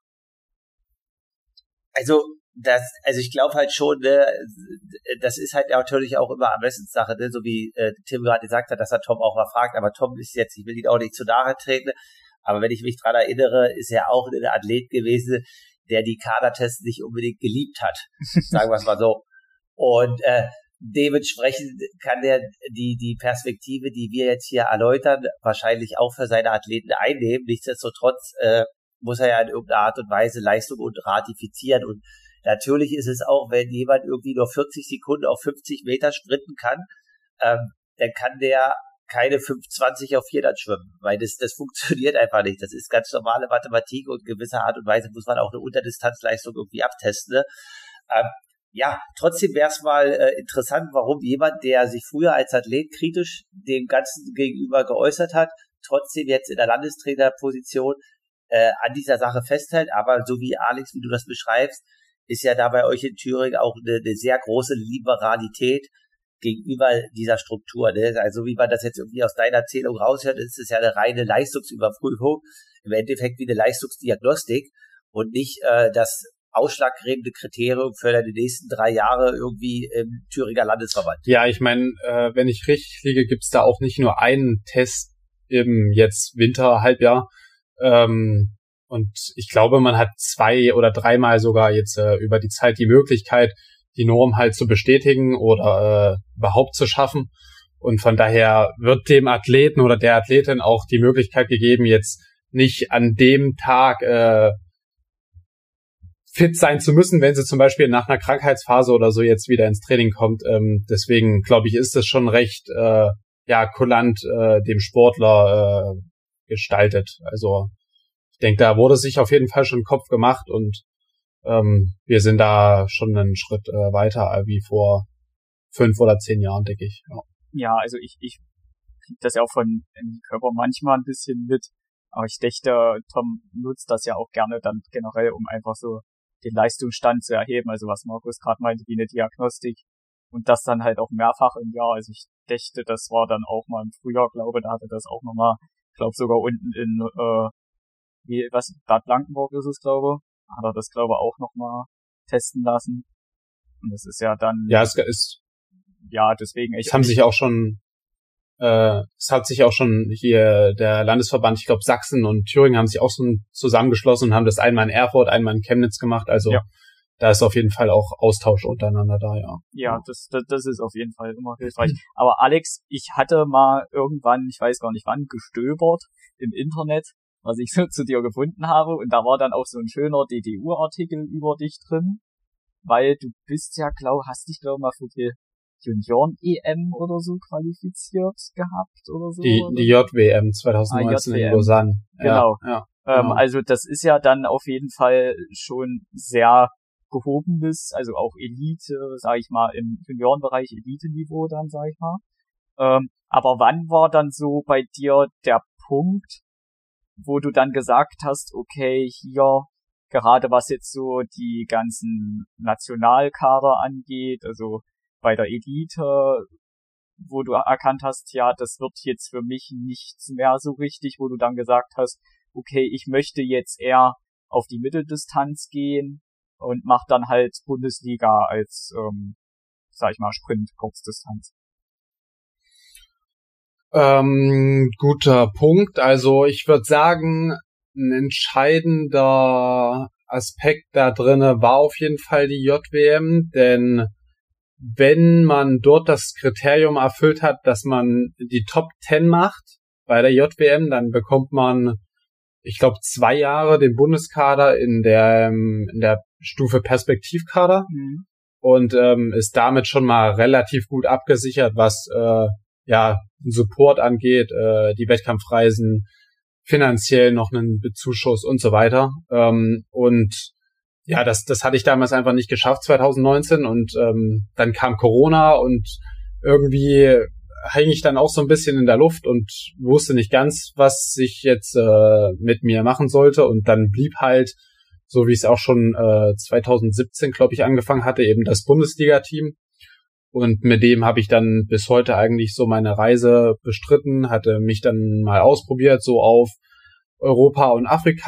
Also, das, also ich glaube halt schon, ne, das ist halt natürlich auch immer Ermessenssache, ne, so wie äh, Tim gerade gesagt hat, dass er Tom auch mal fragt, aber Tom ist jetzt, ich will ihn auch nicht zu nahe treten, aber wenn ich mich dran erinnere, ist er auch ein Athlet gewesen, der die Kadertests nicht unbedingt geliebt hat, sagen wir es mal so. Und äh, dementsprechend kann der die die Perspektive, die wir jetzt hier erläutern, wahrscheinlich auch für seine Athleten einnehmen. Nichtsdestotrotz äh, muss er ja in irgendeiner Art und Weise Leistung und ratifizieren. Und natürlich ist es auch, wenn jemand irgendwie nur vierzig Sekunden auf fünfzig Meter sprinten kann, ähm, dann kann der keine fünf zwanzig auf vierhundert schwimmen, weil das das funktioniert einfach nicht. Das ist ganz normale Mathematik und in gewisser Art und Weise muss man auch eine Unterdistanzleistung irgendwie abtesten. Ne? Ähm, ja, trotzdem wäre es mal äh, interessant, warum jemand, der sich früher als Athlet kritisch dem Ganzen gegenüber geäußert hat, trotzdem jetzt in der Landestrainerposition äh, an dieser Sache festhält. Aber so wie Alex, wie du das beschreibst, ist ja da bei euch in Thüringen auch eine, eine sehr große Liberalität gegenüber dieser Struktur. Ne? Also wie man das jetzt irgendwie aus deiner Erzählung raushört, ist es ja eine reine Leistungsüberprüfung, im Endeffekt wie eine Leistungsdiagnostik und nicht äh, das ausschlaggebende Kriterium für die nächsten drei Jahre irgendwie im Thüringer Landesverband. Ja, ich meine, äh, wenn ich richtig liege, gibt's da auch nicht nur einen Test im jetzt Winter-Halbjahr. Ähm, und ich glaube, man hat zwei oder dreimal sogar jetzt äh, über die Zeit die Möglichkeit, die Norm halt zu bestätigen oder äh, überhaupt zu schaffen. Und von daher wird dem Athleten oder der Athletin auch die Möglichkeit gegeben, jetzt nicht an dem Tag äh, fit sein zu müssen, wenn sie zum Beispiel nach einer Krankheitsphase oder so jetzt wieder ins Training kommt. Ähm, deswegen glaube ich, ist das schon recht äh, ja kulant äh, dem Sportler äh, gestaltet. Also ich denke, da wurde sich auf jeden Fall schon Kopf gemacht und ähm, wir sind da schon einen Schritt äh, weiter wie vor fünf oder zehn Jahren, denke ich. Ja, ja also ich ich kriege das ja auch von im Körper manchmal ein bisschen mit, aber ich dachte, Tom nutzt das ja auch gerne dann generell, um einfach so den Leistungsstand zu erheben, also was Markus gerade meinte, wie eine Diagnostik und das dann halt auch mehrfach im Jahr. Also ich dachte, das war dann auch mal im Frühjahr, glaube da hatte das auch nochmal, ich glaube sogar unten in, äh, wie, was, Bad Blankenburg ist es, glaube hat er das, glaube auch nochmal testen lassen. Und das ist ja dann... Ja, es ist... Ja, deswegen... Es haben sich auch schon... Äh, es hat sich auch schon hier der Landesverband, ich glaube Sachsen und Thüringen haben sich auch so zusammengeschlossen und haben das einmal in Erfurt, einmal in Chemnitz gemacht. Also ja. Da ist auf jeden Fall auch Austausch untereinander da, ja. Ja, das, das, das ist auf jeden Fall immer hilfreich. Aber Alex, ich hatte mal irgendwann, ich weiß gar nicht wann, gestöbert im Internet, was ich so zu dir gefunden habe. Und da war dann auch so ein schöner D D U-Artikel über dich drin, weil du bist ja, glaub, hast dich, glaube ich, mal für die Junioren-E M oder so qualifiziert gehabt oder so. Die, oder? die J W M zwanzig neunzehn ah, in Lausanne. Genau. Ja, ja, ähm, genau. Also das ist ja dann auf jeden Fall schon sehr gehobenes, also auch Elite, sag ich mal, im Juniorenbereich Elite-Niveau dann, sag ich mal. Ähm, aber wann war dann so bei dir der Punkt, wo du dann gesagt hast, okay, hier, gerade was jetzt so die ganzen Nationalkader angeht, also bei der Elite, wo du erkannt hast, ja, das wird jetzt für mich nichts mehr so richtig, wo du dann gesagt hast, okay, ich möchte jetzt eher auf die Mitteldistanz gehen, und macht dann halt Bundesliga als, ähm, sag ich mal, Sprint, Kurzdistanz. Ähm, guter Punkt. Also ich würde sagen, ein entscheidender Aspekt da drinne war auf jeden Fall die J W M, denn wenn man dort das Kriterium erfüllt hat, dass man die Top zehn macht bei der J W M, dann bekommt man, ich glaube, zwei Jahre den Bundeskader in der in der Stufe Perspektivkader mhm. und ähm, ist damit schon mal relativ gut abgesichert, was äh, ja Support angeht, äh, die Wettkampfreisen, finanziell noch einen Bezuschuss und so weiter. Ähm, und ja, das das hatte ich damals einfach nicht geschafft, zwanzig neunzehn. Und ähm, dann kam Corona und irgendwie hänge ich dann auch so ein bisschen in der Luft und wusste nicht ganz, was ich jetzt äh, mit mir machen sollte. Und dann blieb halt, so wie es auch schon äh, zwanzig siebzehn, glaube ich, angefangen hatte, eben das Bundesliga-Team. Und mit dem habe ich dann bis heute eigentlich so meine Reise bestritten, hatte mich dann mal ausprobiert, so auf Europa- und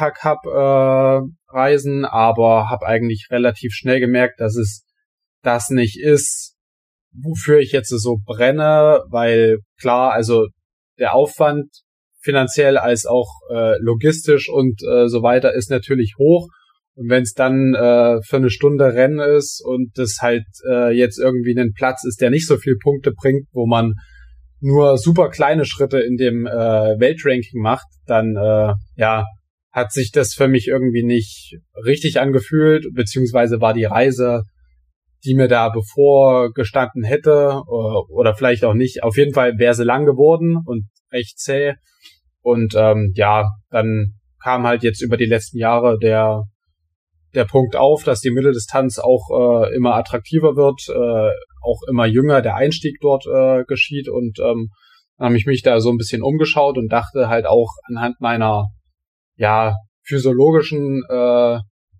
Afrika-Cup-Reisen, äh, aber habe eigentlich relativ schnell gemerkt, dass es das nicht ist, wofür ich jetzt so brenne, weil klar, also der Aufwand finanziell als auch äh, logistisch und äh, so weiter ist natürlich hoch. Und wenn es dann äh, für eine Stunde Rennen ist und das halt äh, jetzt irgendwie ein Platz ist, der nicht so viel Punkte bringt, wo man nur super kleine Schritte in dem äh, Weltranking macht, dann äh, ja hat sich das für mich irgendwie nicht richtig angefühlt, beziehungsweise war die Reise, die mir da bevorgestanden hätte oder, oder vielleicht auch nicht, auf jeden Fall wäre sie lang geworden und recht zäh. Und ähm, ja, dann kam halt jetzt über die letzten Jahre der der Punkt auf, dass die Mitteldistanz auch äh, immer attraktiver wird, äh, auch immer jünger der Einstieg dort äh, geschieht und ähm, dann habe ich mich da so ein bisschen umgeschaut und dachte halt auch anhand meiner ja physiologischen äh,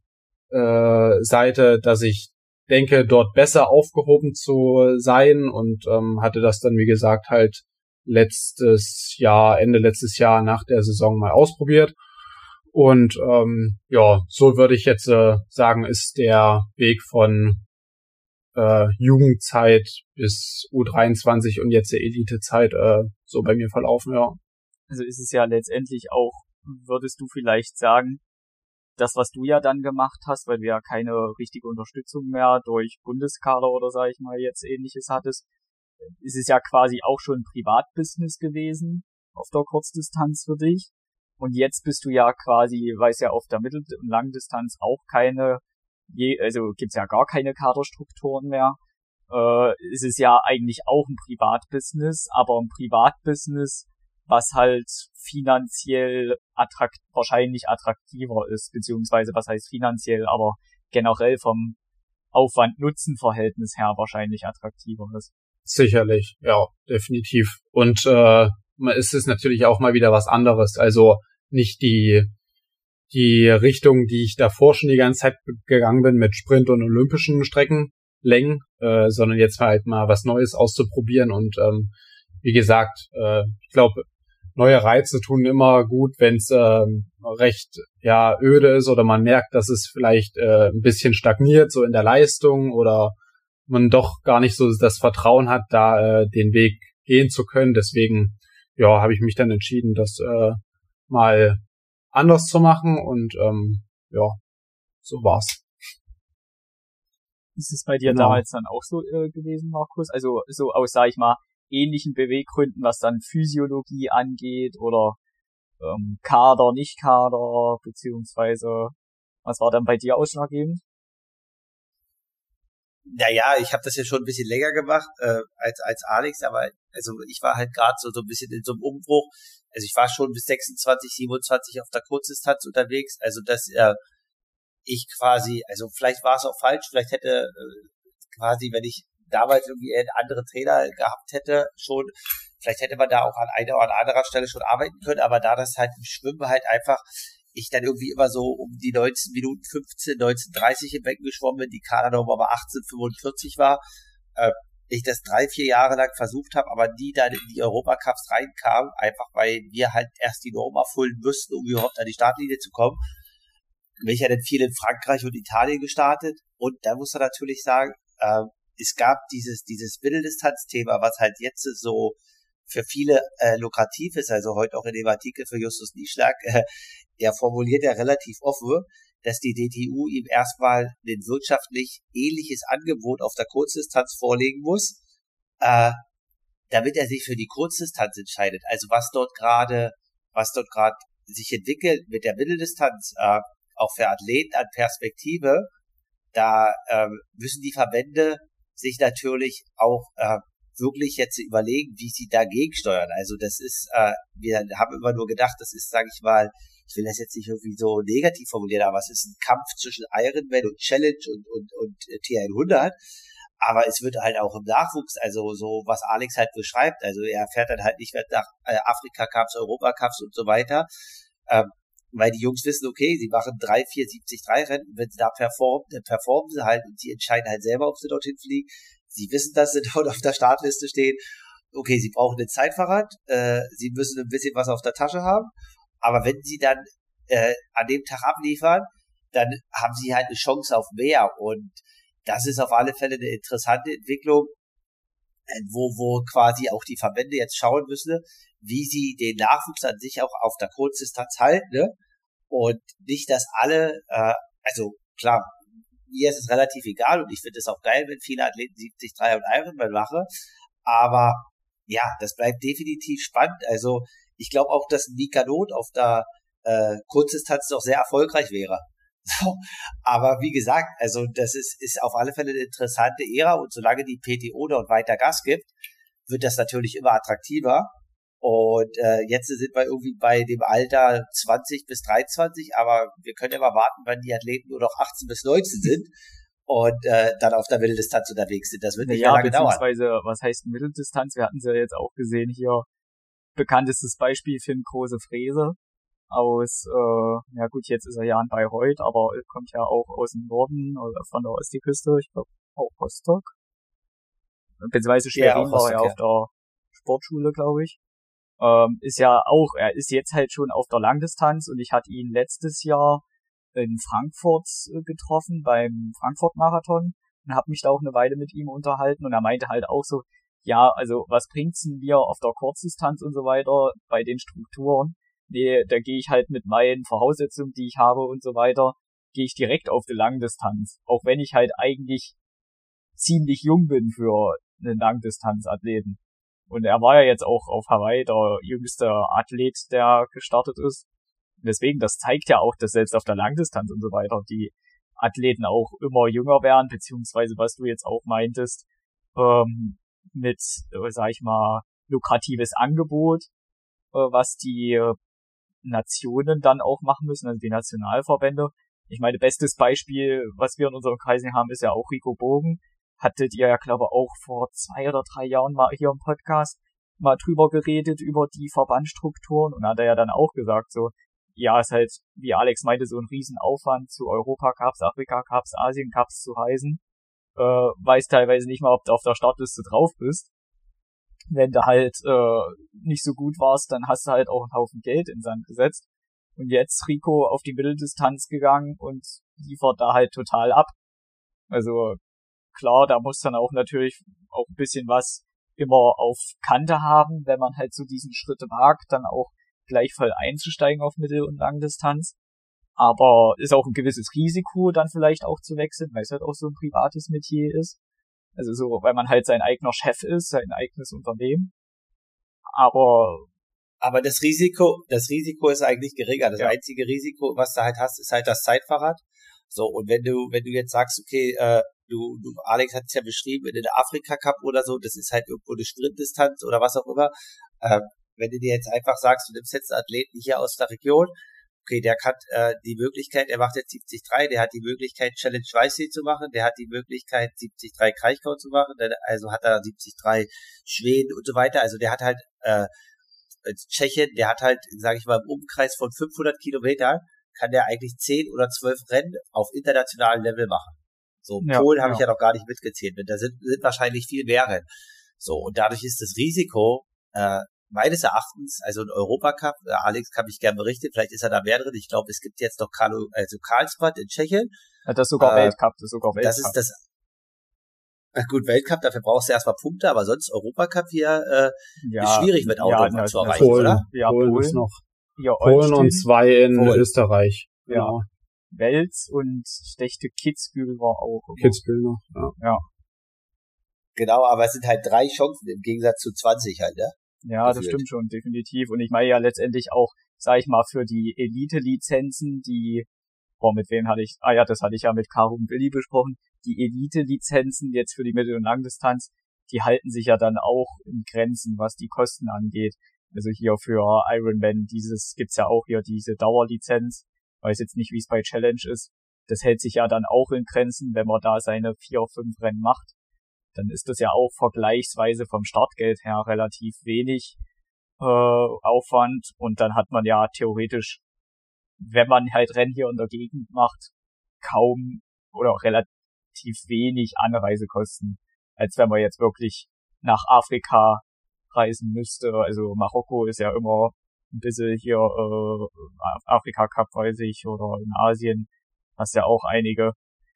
äh, Seite, dass ich denke, dort besser aufgehoben zu sein und ähm, hatte das dann, wie gesagt, halt letztes Jahr, Ende letztes Jahr nach der Saison mal ausprobiert. Und ähm, ja, so würde ich jetzt äh, sagen, ist der Weg von äh, Jugendzeit bis U dreiundzwanzig und jetzt der Elitezeit äh, so bei mir verlaufen, ja. Also ist es ja letztendlich auch, würdest du vielleicht sagen, das, was du ja dann gemacht hast, weil du ja keine richtige Unterstützung mehr durch Bundeskader oder sag ich mal jetzt Ähnliches hattest, ist es ja quasi auch schon Privatbusiness gewesen auf der Kurzdistanz für dich. Und jetzt bist du ja quasi, weil es ja auf der Mittel- und Langdistanz auch keine, je, also gibt's ja gar keine Kaderstrukturen mehr, äh, ist es ja eigentlich auch ein Privatbusiness, aber ein Privatbusiness, was halt finanziell attrakt, wahrscheinlich attraktiver ist, beziehungsweise was heißt finanziell, aber generell vom Aufwand-Nutzen-Verhältnis her wahrscheinlich attraktiver ist. Sicherlich, ja, definitiv. Und äh, es ist natürlich auch mal wieder was anderes. Also nicht die die Richtung, die ich davor schon die ganze Zeit gegangen bin mit Sprint und olympischen Streckenlängen, äh, sondern jetzt halt mal was Neues auszuprobieren. Und ähm, wie gesagt, äh, ich glaube, neue Reize tun immer gut, wenn es ähm, recht ja öde ist oder man merkt, dass es vielleicht äh, ein bisschen stagniert, so in der Leistung oder man doch gar nicht so das Vertrauen hat, da äh, den Weg gehen zu können. Deswegen ja, habe ich mich dann entschieden, das äh, mal anders zu machen und ähm, ja, so war's. Ist es bei dir genau. damals dann auch so äh, gewesen, Markus? Also so aus, sag ich mal, ähnlichen Beweggründen, was dann Physiologie angeht oder ähm, Kader, nicht Kader, beziehungsweise was war dann bei dir ausschlaggebend? Naja, ich habe das ja schon ein bisschen länger gemacht äh, als als Alex, aber also ich war halt gerade so so ein bisschen in so einem Umbruch. Also ich war schon bis sechsundzwanzig, siebenundzwanzig auf der Kurzdistanz unterwegs. Also dass äh, ich quasi, also vielleicht war es auch falsch, vielleicht hätte äh, quasi, wenn ich damals irgendwie einen anderen Trainer gehabt hätte, schon, vielleicht hätte man da auch an einer oder anderer Stelle schon arbeiten können, aber da das halt im Schwimmen halt einfach ich dann irgendwie immer so um die neunzehn Minuten fünfzehn, neunzehn dreißig im Becken geschwommen bin, die Kadernummer aber achtzehn fünfundvierzig war, äh, ich das drei, vier Jahre lang versucht habe, aber die dann in die Europacups reinkamen, einfach weil wir halt erst die Norm erfüllen müssten, um überhaupt an die Startlinie zu kommen. bin ich ja dann viel in Frankreich und Italien gestartet und da muss man natürlich sagen, äh, es gab dieses dieses Mitteldistanzthema, was halt jetzt so für viele äh, lukrativ ist, also heute auch in dem Artikel für Justus Nieschlag, äh, er formuliert ja relativ offen, dass die D T U ihm erstmal ein wirtschaftlich ähnliches Angebot auf der Kurzdistanz vorlegen muss, äh, damit er sich für die Kurzdistanz entscheidet. Also was dort gerade, was dort gerade sich entwickelt mit der Mitteldistanz, äh, auch für Athleten an Perspektive, da äh, müssen die Verbände sich natürlich auch äh, wirklich jetzt überlegen, wie sie dagegen steuern. Also das ist, äh, wir haben immer nur gedacht, das ist, sage ich mal, ich will das jetzt nicht irgendwie so negativ formulieren, aber es ist ein Kampf zwischen Ironman und Challenge und und und T hundert. Aber es wird halt auch im Nachwuchs, also so was Alex halt beschreibt, also er fährt dann halt nicht mehr nach äh, Afrika-Cups, Europa-Cups und so weiter, ähm, weil die Jungs wissen, okay, sie machen drei, vier, siebzig drei Rennen, wenn sie da performen, dann performen sie halt und sie entscheiden halt selber, ob sie dorthin fliegen. Sie wissen, dass sie dort auf der Startliste stehen. Okay, sie brauchen ein Zeitfahrrad, äh, sie müssen ein bisschen was auf der Tasche haben, aber wenn sie dann äh, an dem Tag abliefern, dann haben sie halt eine Chance auf mehr und das ist auf alle Fälle eine interessante Entwicklung, wo, wo quasi auch die Verbände jetzt schauen müssen, wie sie den Nachwuchs an sich auch auf der Kurzdistanz halten, ne? Und nicht, dass alle, äh, also klar, mir ist es relativ egal und ich finde es auch geil, wenn viele Athleten siebzig drei und Ironman machen, aber ja, das bleibt definitiv spannend. Also ich glaube auch, dass Mika Not auf der äh, Kurzdistanz noch sehr erfolgreich wäre. So, aber wie gesagt, also das ist ist auf alle Fälle eine interessante Ära und solange die P T O dort weiter Gas gibt, wird das natürlich immer attraktiver. Und äh, jetzt sind wir irgendwie bei dem Alter zwanzig bis dreiundzwanzig, aber wir können ja mal warten, wann die Athleten nur noch achtzehn bis neunzehn sind und äh, dann auf der Mitteldistanz unterwegs sind. Das wird nicht ja, mehr lange dauern. Beziehungsweise, was heißt Mitteldistanz? Wir hatten es ja jetzt auch gesehen hier. Bekanntestes Beispiel Finn Große Fräse aus, äh, ja gut, jetzt ist er ja in Bayreuth, aber er kommt ja auch aus dem Norden, oder von der Ostseeküste, ich glaube auch Rostock. Beziehungsweise Schwerin ja, war er ja auf der Sportschule, glaube ich. Ähm, ist ja auch, er ist jetzt halt schon auf der Langdistanz und ich hatte ihn letztes Jahr in Frankfurt äh, getroffen, beim Frankfurt-Marathon und habe mich da auch eine Weile mit ihm unterhalten und er meinte halt auch so, ja, also was bringt's denn mir auf der Kurzdistanz und so weiter bei den Strukturen? Nee, da gehe ich halt mit meinen Voraussetzungen, die ich habe und so weiter, gehe ich direkt auf die Langdistanz. Auch wenn ich halt eigentlich ziemlich jung bin für einen Langdistanzathleten. Und er war ja jetzt auch auf Hawaii der jüngste Athlet, der gestartet ist. Deswegen, das zeigt ja auch, dass selbst auf der Langdistanz und so weiter die Athleten auch immer jünger werden, beziehungsweise was du jetzt auch meintest, ähm, mit, äh, sag ich mal, lukratives Angebot, äh, was die äh, Nationen dann auch machen müssen, also die Nationalverbände. Ich meine, bestes Beispiel, was wir in unserem Kreisen haben, ist ja auch Rico Bogen. Hattet ihr ja, glaube ich, auch vor zwei oder drei Jahren mal hier im Podcast mal drüber geredet, über die Verbandsstrukturen. Und hat er ja dann auch gesagt, so, ja, ist halt, wie Alex meinte, so ein Riesenaufwand, zu Europa-Cups, Afrika-Cups, Asien-Cups zu reisen. Äh, weiß teilweise nicht mal, ob du auf der Startliste drauf bist. Wenn du halt äh, nicht so gut warst, dann hast du halt auch einen Haufen Geld in den Sand gesetzt. Und jetzt Rico auf die Mitteldistanz gegangen und liefert da halt total ab. Also klar, da muss dann auch natürlich auch ein bisschen was immer auf Kante haben, wenn man halt so diesen Schritt wagt, dann auch gleich voll einzusteigen auf Mittel- und Langdistanz. Aber ist auch ein gewisses Risiko, dann vielleicht auch zu wechseln, weil es halt auch so ein privates Metier ist. Also so, weil man halt sein eigener Chef ist, sein eigenes Unternehmen. Aber aber das Risiko, das Risiko ist eigentlich geringer. Das ja. einzige Risiko, was du halt hast, ist halt das Zeitfahrrad. So, und wenn du, wenn du jetzt sagst, okay, äh, du, du, Alex hat es ja beschrieben, in der Afrika Cup oder so, das ist halt irgendwo eine Sprintdistanz oder was auch immer. Ähm, wenn du dir jetzt einfach sagst, du nimmst jetzt einen Athleten hier aus der Region, okay, der hat äh, die Möglichkeit, er macht jetzt siebzig drei, der hat die Möglichkeit, Challenge Weißsee zu machen, der hat die Möglichkeit, siebzig drei Kraichgau zu machen, der, also hat er siebzig drei Schweden und so weiter, also der hat halt äh, Tschechien, der hat halt, sage ich mal, im Umkreis von fünfhundert Kilometern, kann der eigentlich zehn oder zwölf Rennen auf internationalem Level machen. So, ja, Polen habe ja. ich ja noch gar nicht mitgezählt, da sind, sind wahrscheinlich viel mehr Rennen. So, und dadurch ist das Risiko, äh, meines Erachtens, also ein Europacup, äh, Alex kann mich gerne berichten, vielleicht ist er da mehr drin. Ich glaube, es gibt jetzt noch Karlo, also Karlsbad in Tschechien. Ja, das ist sogar äh, Weltcup, das ist sogar Weltcup. Das ist das, na gut, Weltcup, dafür brauchst du erstmal Punkte, aber sonst Europacup hier äh, ja, ist schwierig mit Auto ja, na, zu erreichen, Polen, oder? Ja, Polen, Polen ist noch. Ja, Polen und zwei in Polen. Österreich. Ja. Genau. Wels und ich dachte Kitzbühel war auch. Kitzbühel noch, ja. ja. Genau, aber es sind halt drei Chancen im Gegensatz zu zwanzig halt, ja? Ja, das stimmt schon, definitiv. Und ich meine ja letztendlich auch, sag ich mal, für die Elite-Lizenzen, die, boah, mit wem hatte ich, ah ja, das hatte ich ja mit Caro und Willi besprochen, die Elite-Lizenzen jetzt für die Mittel- und Langdistanz, die halten sich ja dann auch in Grenzen, was die Kosten angeht. Also hier für Ironman, dieses, gibt's ja auch hier diese Dauerlizenz, weiß jetzt nicht, wie es bei Challenge ist. Das hält sich ja dann auch in Grenzen, wenn man da seine vier, fünf Rennen macht. Dann ist das ja auch vergleichsweise vom Startgeld her relativ wenig äh, Aufwand. Und dann hat man ja theoretisch, wenn man halt Rennen hier in der Gegend macht, kaum oder auch relativ wenig Anreisekosten, als wenn man jetzt wirklich nach Afrika reisen müsste. Also Marokko ist ja immer ein bisschen hier äh, Afrika Cup, weiß ich, oder in Asien hast ja auch einige.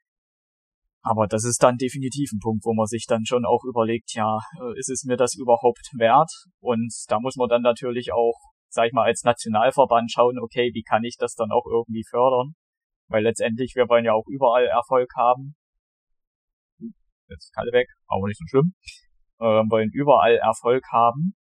Aber das ist dann definitiv ein Punkt, wo man sich dann schon auch überlegt, ja, ist es mir das überhaupt wert? Und da muss man dann natürlich auch, sag ich mal, als Nationalverband schauen, okay, wie kann ich das dann auch irgendwie fördern? Weil letztendlich, wir wollen ja auch überall Erfolg haben. Jetzt ist Kalle weg, aber nicht so schlimm. Wir wollen überall Erfolg haben.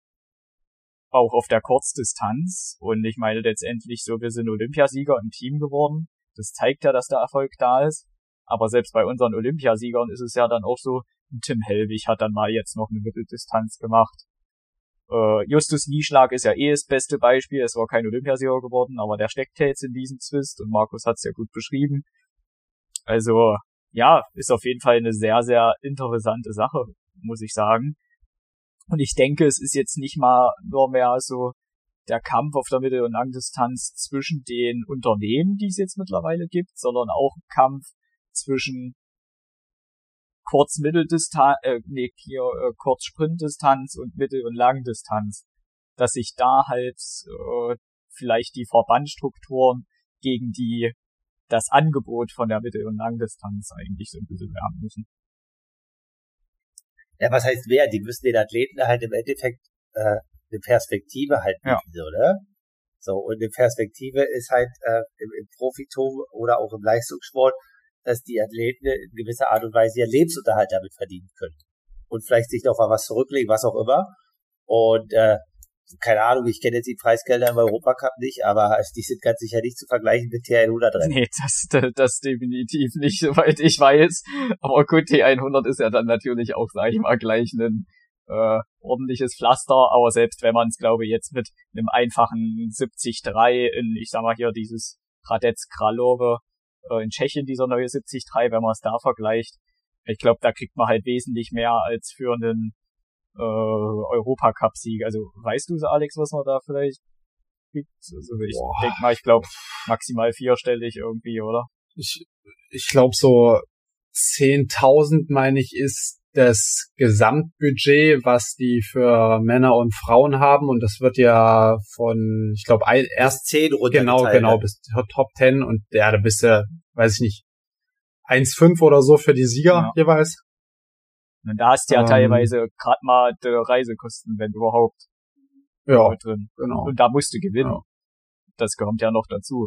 Auch auf der Kurzdistanz. Und ich meine letztendlich so, wir sind Olympiasieger im Team geworden. Das zeigt ja, dass der Erfolg da ist. Aber selbst bei unseren Olympiasiegern ist es ja dann auch so, Tim Hellwig hat dann mal jetzt noch eine Mitteldistanz gemacht. Äh, Justus Nieschlag ist ja eh das beste Beispiel. Es war kein Olympiasieger geworden, aber der steckt ja jetzt in diesem Zwist und Markus hat es ja gut beschrieben. Also, ja, ist auf jeden Fall eine sehr, sehr interessante Sache, muss ich sagen. Und ich denke, es ist jetzt nicht mal nur mehr so der Kampf auf der Mittel- und Langdistanz zwischen den Unternehmen, die es jetzt mittlerweile gibt, sondern auch ein Kampf zwischen Kurz-Mitteldistanz, äh, nee, hier, äh, Kurz-Sprintdistanz und Mittel- und Langdistanz. Dass sich da halt, äh, vielleicht die Verbandsstrukturen gegen die, das Angebot von der Mittel- und Langdistanz eigentlich so ein bisschen wehren müssen. Ja, was heißt wer? Die müssen den Athleten halt im Endeffekt, äh, eine Perspektive halt bieten, ja. Oder? So, und eine Perspektive ist halt, äh, im, im Profitum oder auch im Leistungssport, dass die Athleten in gewisser Art und Weise ihren Lebensunterhalt damit verdienen können. Und vielleicht sich noch mal was zurücklegen, was auch immer. Und äh, keine Ahnung, ich kenne jetzt die Preisgelder im Europacup nicht, aber die sind ganz sicher nicht zu vergleichen mit T hundert Rennen. Nee, das, das definitiv nicht, soweit ich weiß. Aber gut, T hundert ist ja dann natürlich auch, sag ich mal, gleich ein äh, ordentliches Pflaster. Aber selbst wenn man es, glaube ich, jetzt mit einem einfachen siebzig drei in, ich sag mal hier, dieses Hradec Kralove in Tschechien, dieser neue siebzig drei, wenn man es da vergleicht, ich glaube, da kriegt man halt wesentlich mehr als für einen äh, Europacup-Sieg. Also weißt du, Alex, was man da vielleicht kriegt? Also ich denke mal, ich glaube maximal vierstellig irgendwie, oder? Ich, ich glaube so zehntausend, meine ich, ist das Gesamtbudget, was die für Männer und Frauen haben, und das wird ja von, ich glaube, erst zehn runter genau, genau, bis Top zehn, und ja, da bist du, weiß ich nicht, eins Komma fünf oder so für die Sieger ja. jeweils. Und da hast du ja ähm, teilweise gerade mal die Reisekosten, wenn überhaupt, ja, drin. Genau. Und da musst du gewinnen. Ja. Das kommt ja noch dazu.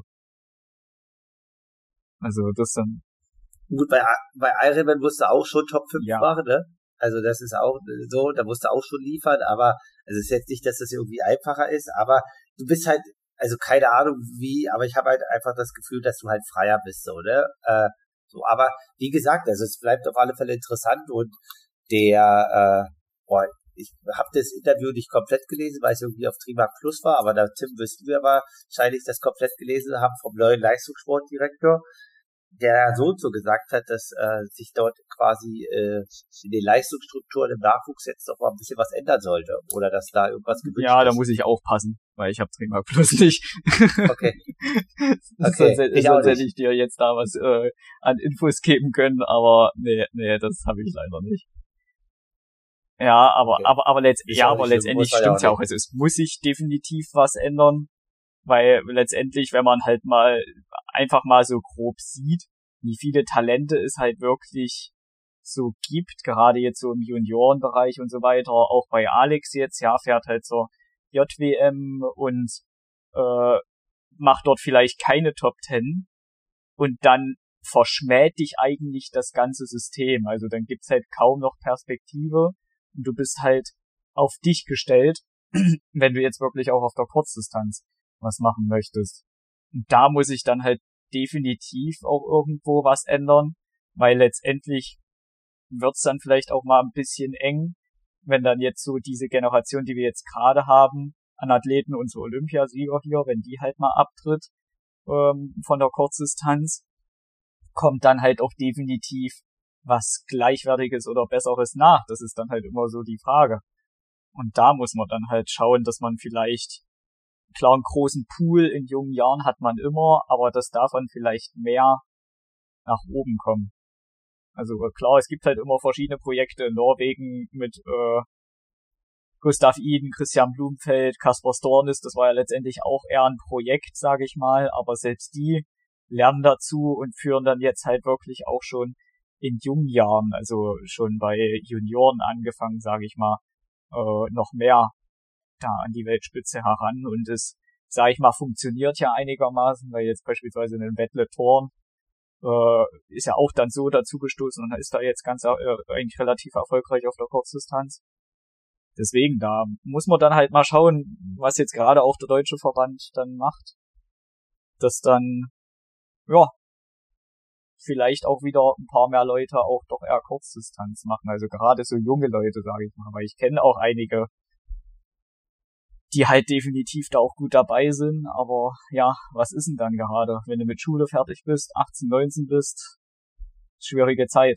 Also das dann. Gut, bei, bei Ironman musst du auch schon Top fünf ja. machen, ne? Also das ist auch so, da musst du auch schon liefern, aber also es ist jetzt nicht, dass das irgendwie einfacher ist, aber du bist halt, also keine Ahnung wie, aber ich habe halt einfach das Gefühl, dass du halt freier bist, so, ne? Äh, so, aber wie gesagt, also es bleibt auf alle Fälle interessant, und der, äh, boah, ich habe das Interview nicht komplett gelesen, weil es irgendwie auf Trimark Plus war, aber da, Tim, wirst du ja wahrscheinlich das komplett gelesen haben vom neuen Leistungssportdirektor, der so und so gesagt hat, dass äh, sich dort quasi äh, in den Leistungsstrukturen im Nachwuchs jetzt noch mal ein bisschen was ändern sollte, oder dass da irgendwas gewünscht ja, ist. Ja, da muss ich aufpassen, weil ich habe Trimark Plus nicht. Okay. okay. sonst ich sonst hätte ich dir jetzt da was äh, an Infos geben können, aber nee, nee, das habe ich leider nicht. Ja, aber, Okay. aber, aber, letzt, Ist ja, auch aber nicht schlimm, letztendlich muss man ja stimmt's ja auch auch. Also es muss sich definitiv was ändern, weil letztendlich, wenn man halt mal einfach mal so grob sieht, wie viele Talente es halt wirklich so gibt, gerade jetzt so im Juniorenbereich und so weiter, auch bei Alex jetzt, ja, fährt halt zur J W M und äh, macht dort vielleicht keine Top Ten und dann verschmäht dich eigentlich das ganze System. Also dann gibt's halt kaum noch Perspektive und du bist halt auf dich gestellt, wenn du jetzt wirklich auch auf der Kurzdistanz was machen möchtest. Und da muss ich dann halt definitiv auch irgendwo was ändern, weil letztendlich wird's dann vielleicht auch mal ein bisschen eng, wenn dann jetzt so diese Generation, die wir jetzt gerade haben, an Athleten, unsere Olympiasieger hier, wenn die halt mal abtritt ähm, von der Kurzdistanz, kommt dann halt auch definitiv was Gleichwertiges oder Besseres nach. Das ist dann halt immer so die Frage. Und da muss man dann halt schauen, dass man vielleicht, klar, einen großen Pool in jungen Jahren hat man immer, aber das darf dann vielleicht mehr nach oben kommen. Also klar, es gibt halt immer verschiedene Projekte in Norwegen mit äh, Gustav Iden, Christian Blumfeld, Kaspar Stornis, das war ja letztendlich auch eher ein Projekt, sage ich mal, aber selbst die lernen dazu und führen dann jetzt halt wirklich auch schon in jungen Jahren, also schon bei Junioren angefangen, sage ich mal, äh, noch mehr da an die Weltspitze heran und es, sage ich mal, funktioniert ja einigermaßen, weil jetzt beispielsweise in Wettle Thorn äh, ist ja auch dann so dazugestoßen und ist da jetzt ganz äh, eigentlich relativ erfolgreich auf der Kurzdistanz. Deswegen, da muss man dann halt mal schauen, was jetzt gerade auch der deutsche Verband dann macht, dass dann, ja, vielleicht auch wieder ein paar mehr Leute auch doch eher Kurzdistanz machen, also gerade so junge Leute, sage ich mal, weil ich kenne auch einige, die halt definitiv da auch gut dabei sind, aber ja, was ist denn dann gerade, wenn du mit Schule fertig bist, achtzehn, neunzehn bist, schwierige Zeit.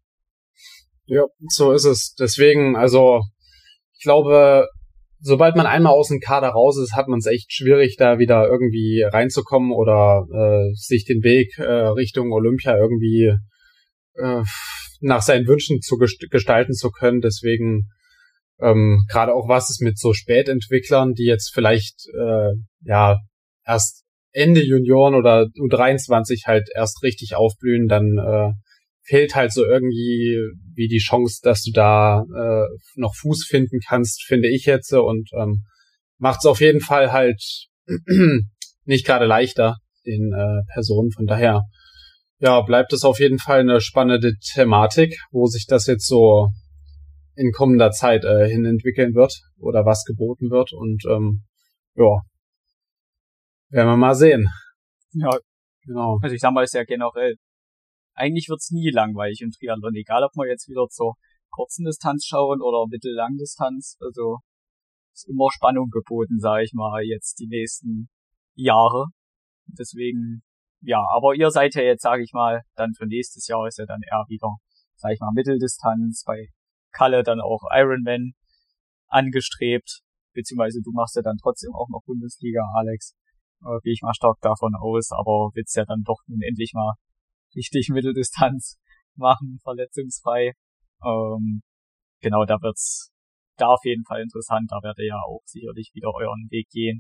Ja, so ist es. Deswegen, also ich glaube, sobald man einmal aus dem Kader raus ist, hat man es echt schwierig, da wieder irgendwie reinzukommen oder äh, sich den Weg äh, Richtung Olympia irgendwie äh, nach seinen Wünschen zu gest- gestalten zu können. Deswegen ähm, gerade auch was ist mit so Spätentwicklern, die jetzt vielleicht äh, ja erst Ende Junioren oder U dreiundzwanzig halt erst richtig aufblühen, dann äh, fehlt halt so irgendwie wie die Chance, dass du da äh, noch Fuß finden kannst, finde ich jetzt, und ähm, macht es auf jeden Fall halt nicht gerade leichter den äh, Personen. Von daher, ja, bleibt es auf jeden Fall eine spannende Thematik, wo sich das jetzt so in kommender Zeit äh, hin entwickeln wird oder was geboten wird, und ähm, ja, werden wir mal sehen. Ja, genau. Also ich sag mal, ist ja generell, eigentlich wird's nie langweilig im Triathlon, egal ob wir jetzt wieder zur kurzen Distanz schauen oder Mittel-Langdistanz, also ist immer Spannung geboten, sage ich mal, jetzt die nächsten Jahre. Deswegen, ja, aber ihr seid ja jetzt, sage ich mal, dann für nächstes Jahr ist ja dann eher wieder, sage ich mal, Mitteldistanz, bei Kalle dann auch Ironman angestrebt, beziehungsweise du machst ja dann trotzdem auch noch Bundesliga, Alex, äh, gehe ich mal stark davon aus, aber willst ja dann doch nun endlich mal richtig Mitteldistanz machen, verletzungsfrei. Ähm, genau, da wird's da auf jeden Fall interessant, da werdet ihr ja auch sicherlich wieder euren Weg gehen.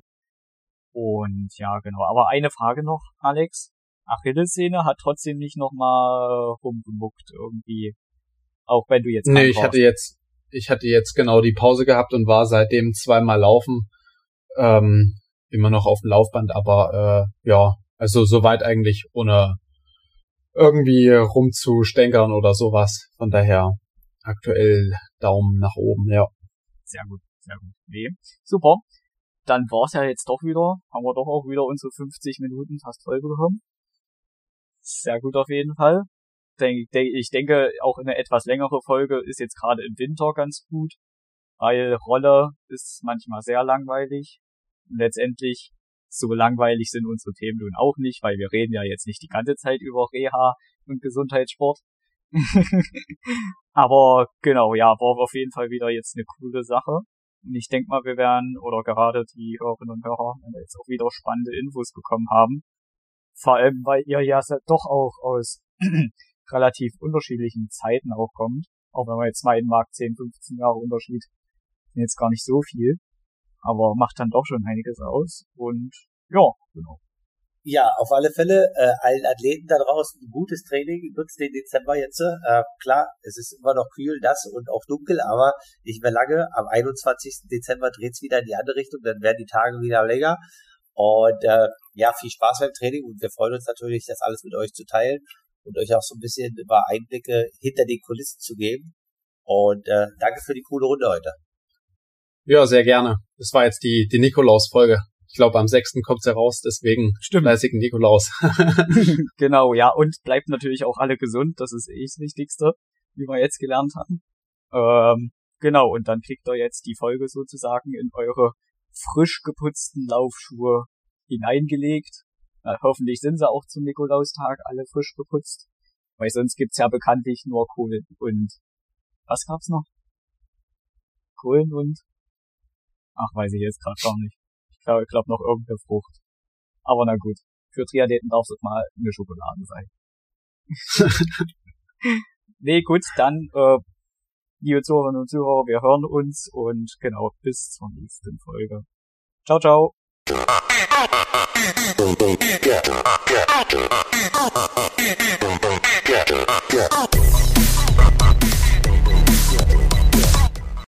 Und ja, genau, aber eine Frage noch, Alex. Achillessehne hat trotzdem nicht nochmal rumgemuckt irgendwie, auch wenn du jetzt Nee, ich hatte jetzt, ich hatte jetzt genau die Pause gehabt und war seitdem zweimal laufen, ähm, immer noch auf dem Laufband, aber äh, ja, also soweit eigentlich ohne irgendwie rumzustänkern oder sowas. Von daher aktuell Daumen nach oben, ja. Sehr gut, sehr gut. Nee, super. Dann war's ja jetzt doch wieder, haben wir doch auch wieder unsere fünfzig Minuten fast voll bekommen. Sehr gut auf jeden Fall. Ich denke, auch eine etwas längere Folge ist jetzt gerade im Winter ganz gut, weil Rolle ist manchmal sehr langweilig. Und letztendlich, so langweilig sind unsere Themen nun auch nicht, weil wir reden ja jetzt nicht die ganze Zeit über Reha und Gesundheitssport. Aber genau, ja, war auf jeden Fall wieder jetzt eine coole Sache. Und ich denke mal, wir werden, oder gerade die Hörerinnen und Hörer, jetzt auch wieder spannende Infos bekommen haben. Vor allem, weil ihr ja doch auch aus relativ unterschiedlichen Zeiten auch kommt. Auch wenn man jetzt meinen mag, zehn, fünfzehn Jahre Unterschied sind jetzt gar nicht so viel. Aber macht dann doch schon einiges aus. Und ja, genau. Ja, auf alle Fälle, äh, allen Athleten da draußen ein gutes Training, nutzt den Dezember jetzt. Äh, klar, es ist immer noch kühl, nass und auch dunkel, aber nicht mehr lange. Am einundzwanzigsten Dezember dreht's wieder in die andere Richtung, dann werden die Tage wieder länger. Und äh, ja, viel Spaß beim Training und wir freuen uns natürlich, das alles mit euch zu teilen und euch auch so ein bisschen über Einblicke hinter den Kulissen zu geben. Und äh, danke für die coole Runde heute. Ja, sehr gerne. Das war jetzt die, die Nikolaus-Folge. Ich glaube, am sechsten kommt's ja raus, deswegen Stimmt. fleißigen Nikolaus. Genau, ja, und bleibt natürlich auch alle gesund, das ist eh das Wichtigste, wie wir jetzt gelernt haben. Ähm, genau, und dann kriegt ihr jetzt die Folge sozusagen in eure frisch geputzten Laufschuhe hineingelegt. Na, hoffentlich sind sie auch zum Nikolaustag alle frisch geputzt, weil sonst gibt's ja bekanntlich nur Kohlen und... Was gab's noch? Kohlen und... Ach, weiß ich jetzt gerade gar nicht. Ich glaube glaub noch irgendeine Frucht. Aber na gut. Für Triathleten darf es mal eine Schokolade sein. Nee, gut, dann, äh, liebe Zuhörerinnen und Zuhörer, wir hören uns und genau, bis zur nächsten Folge. Ciao, ciao.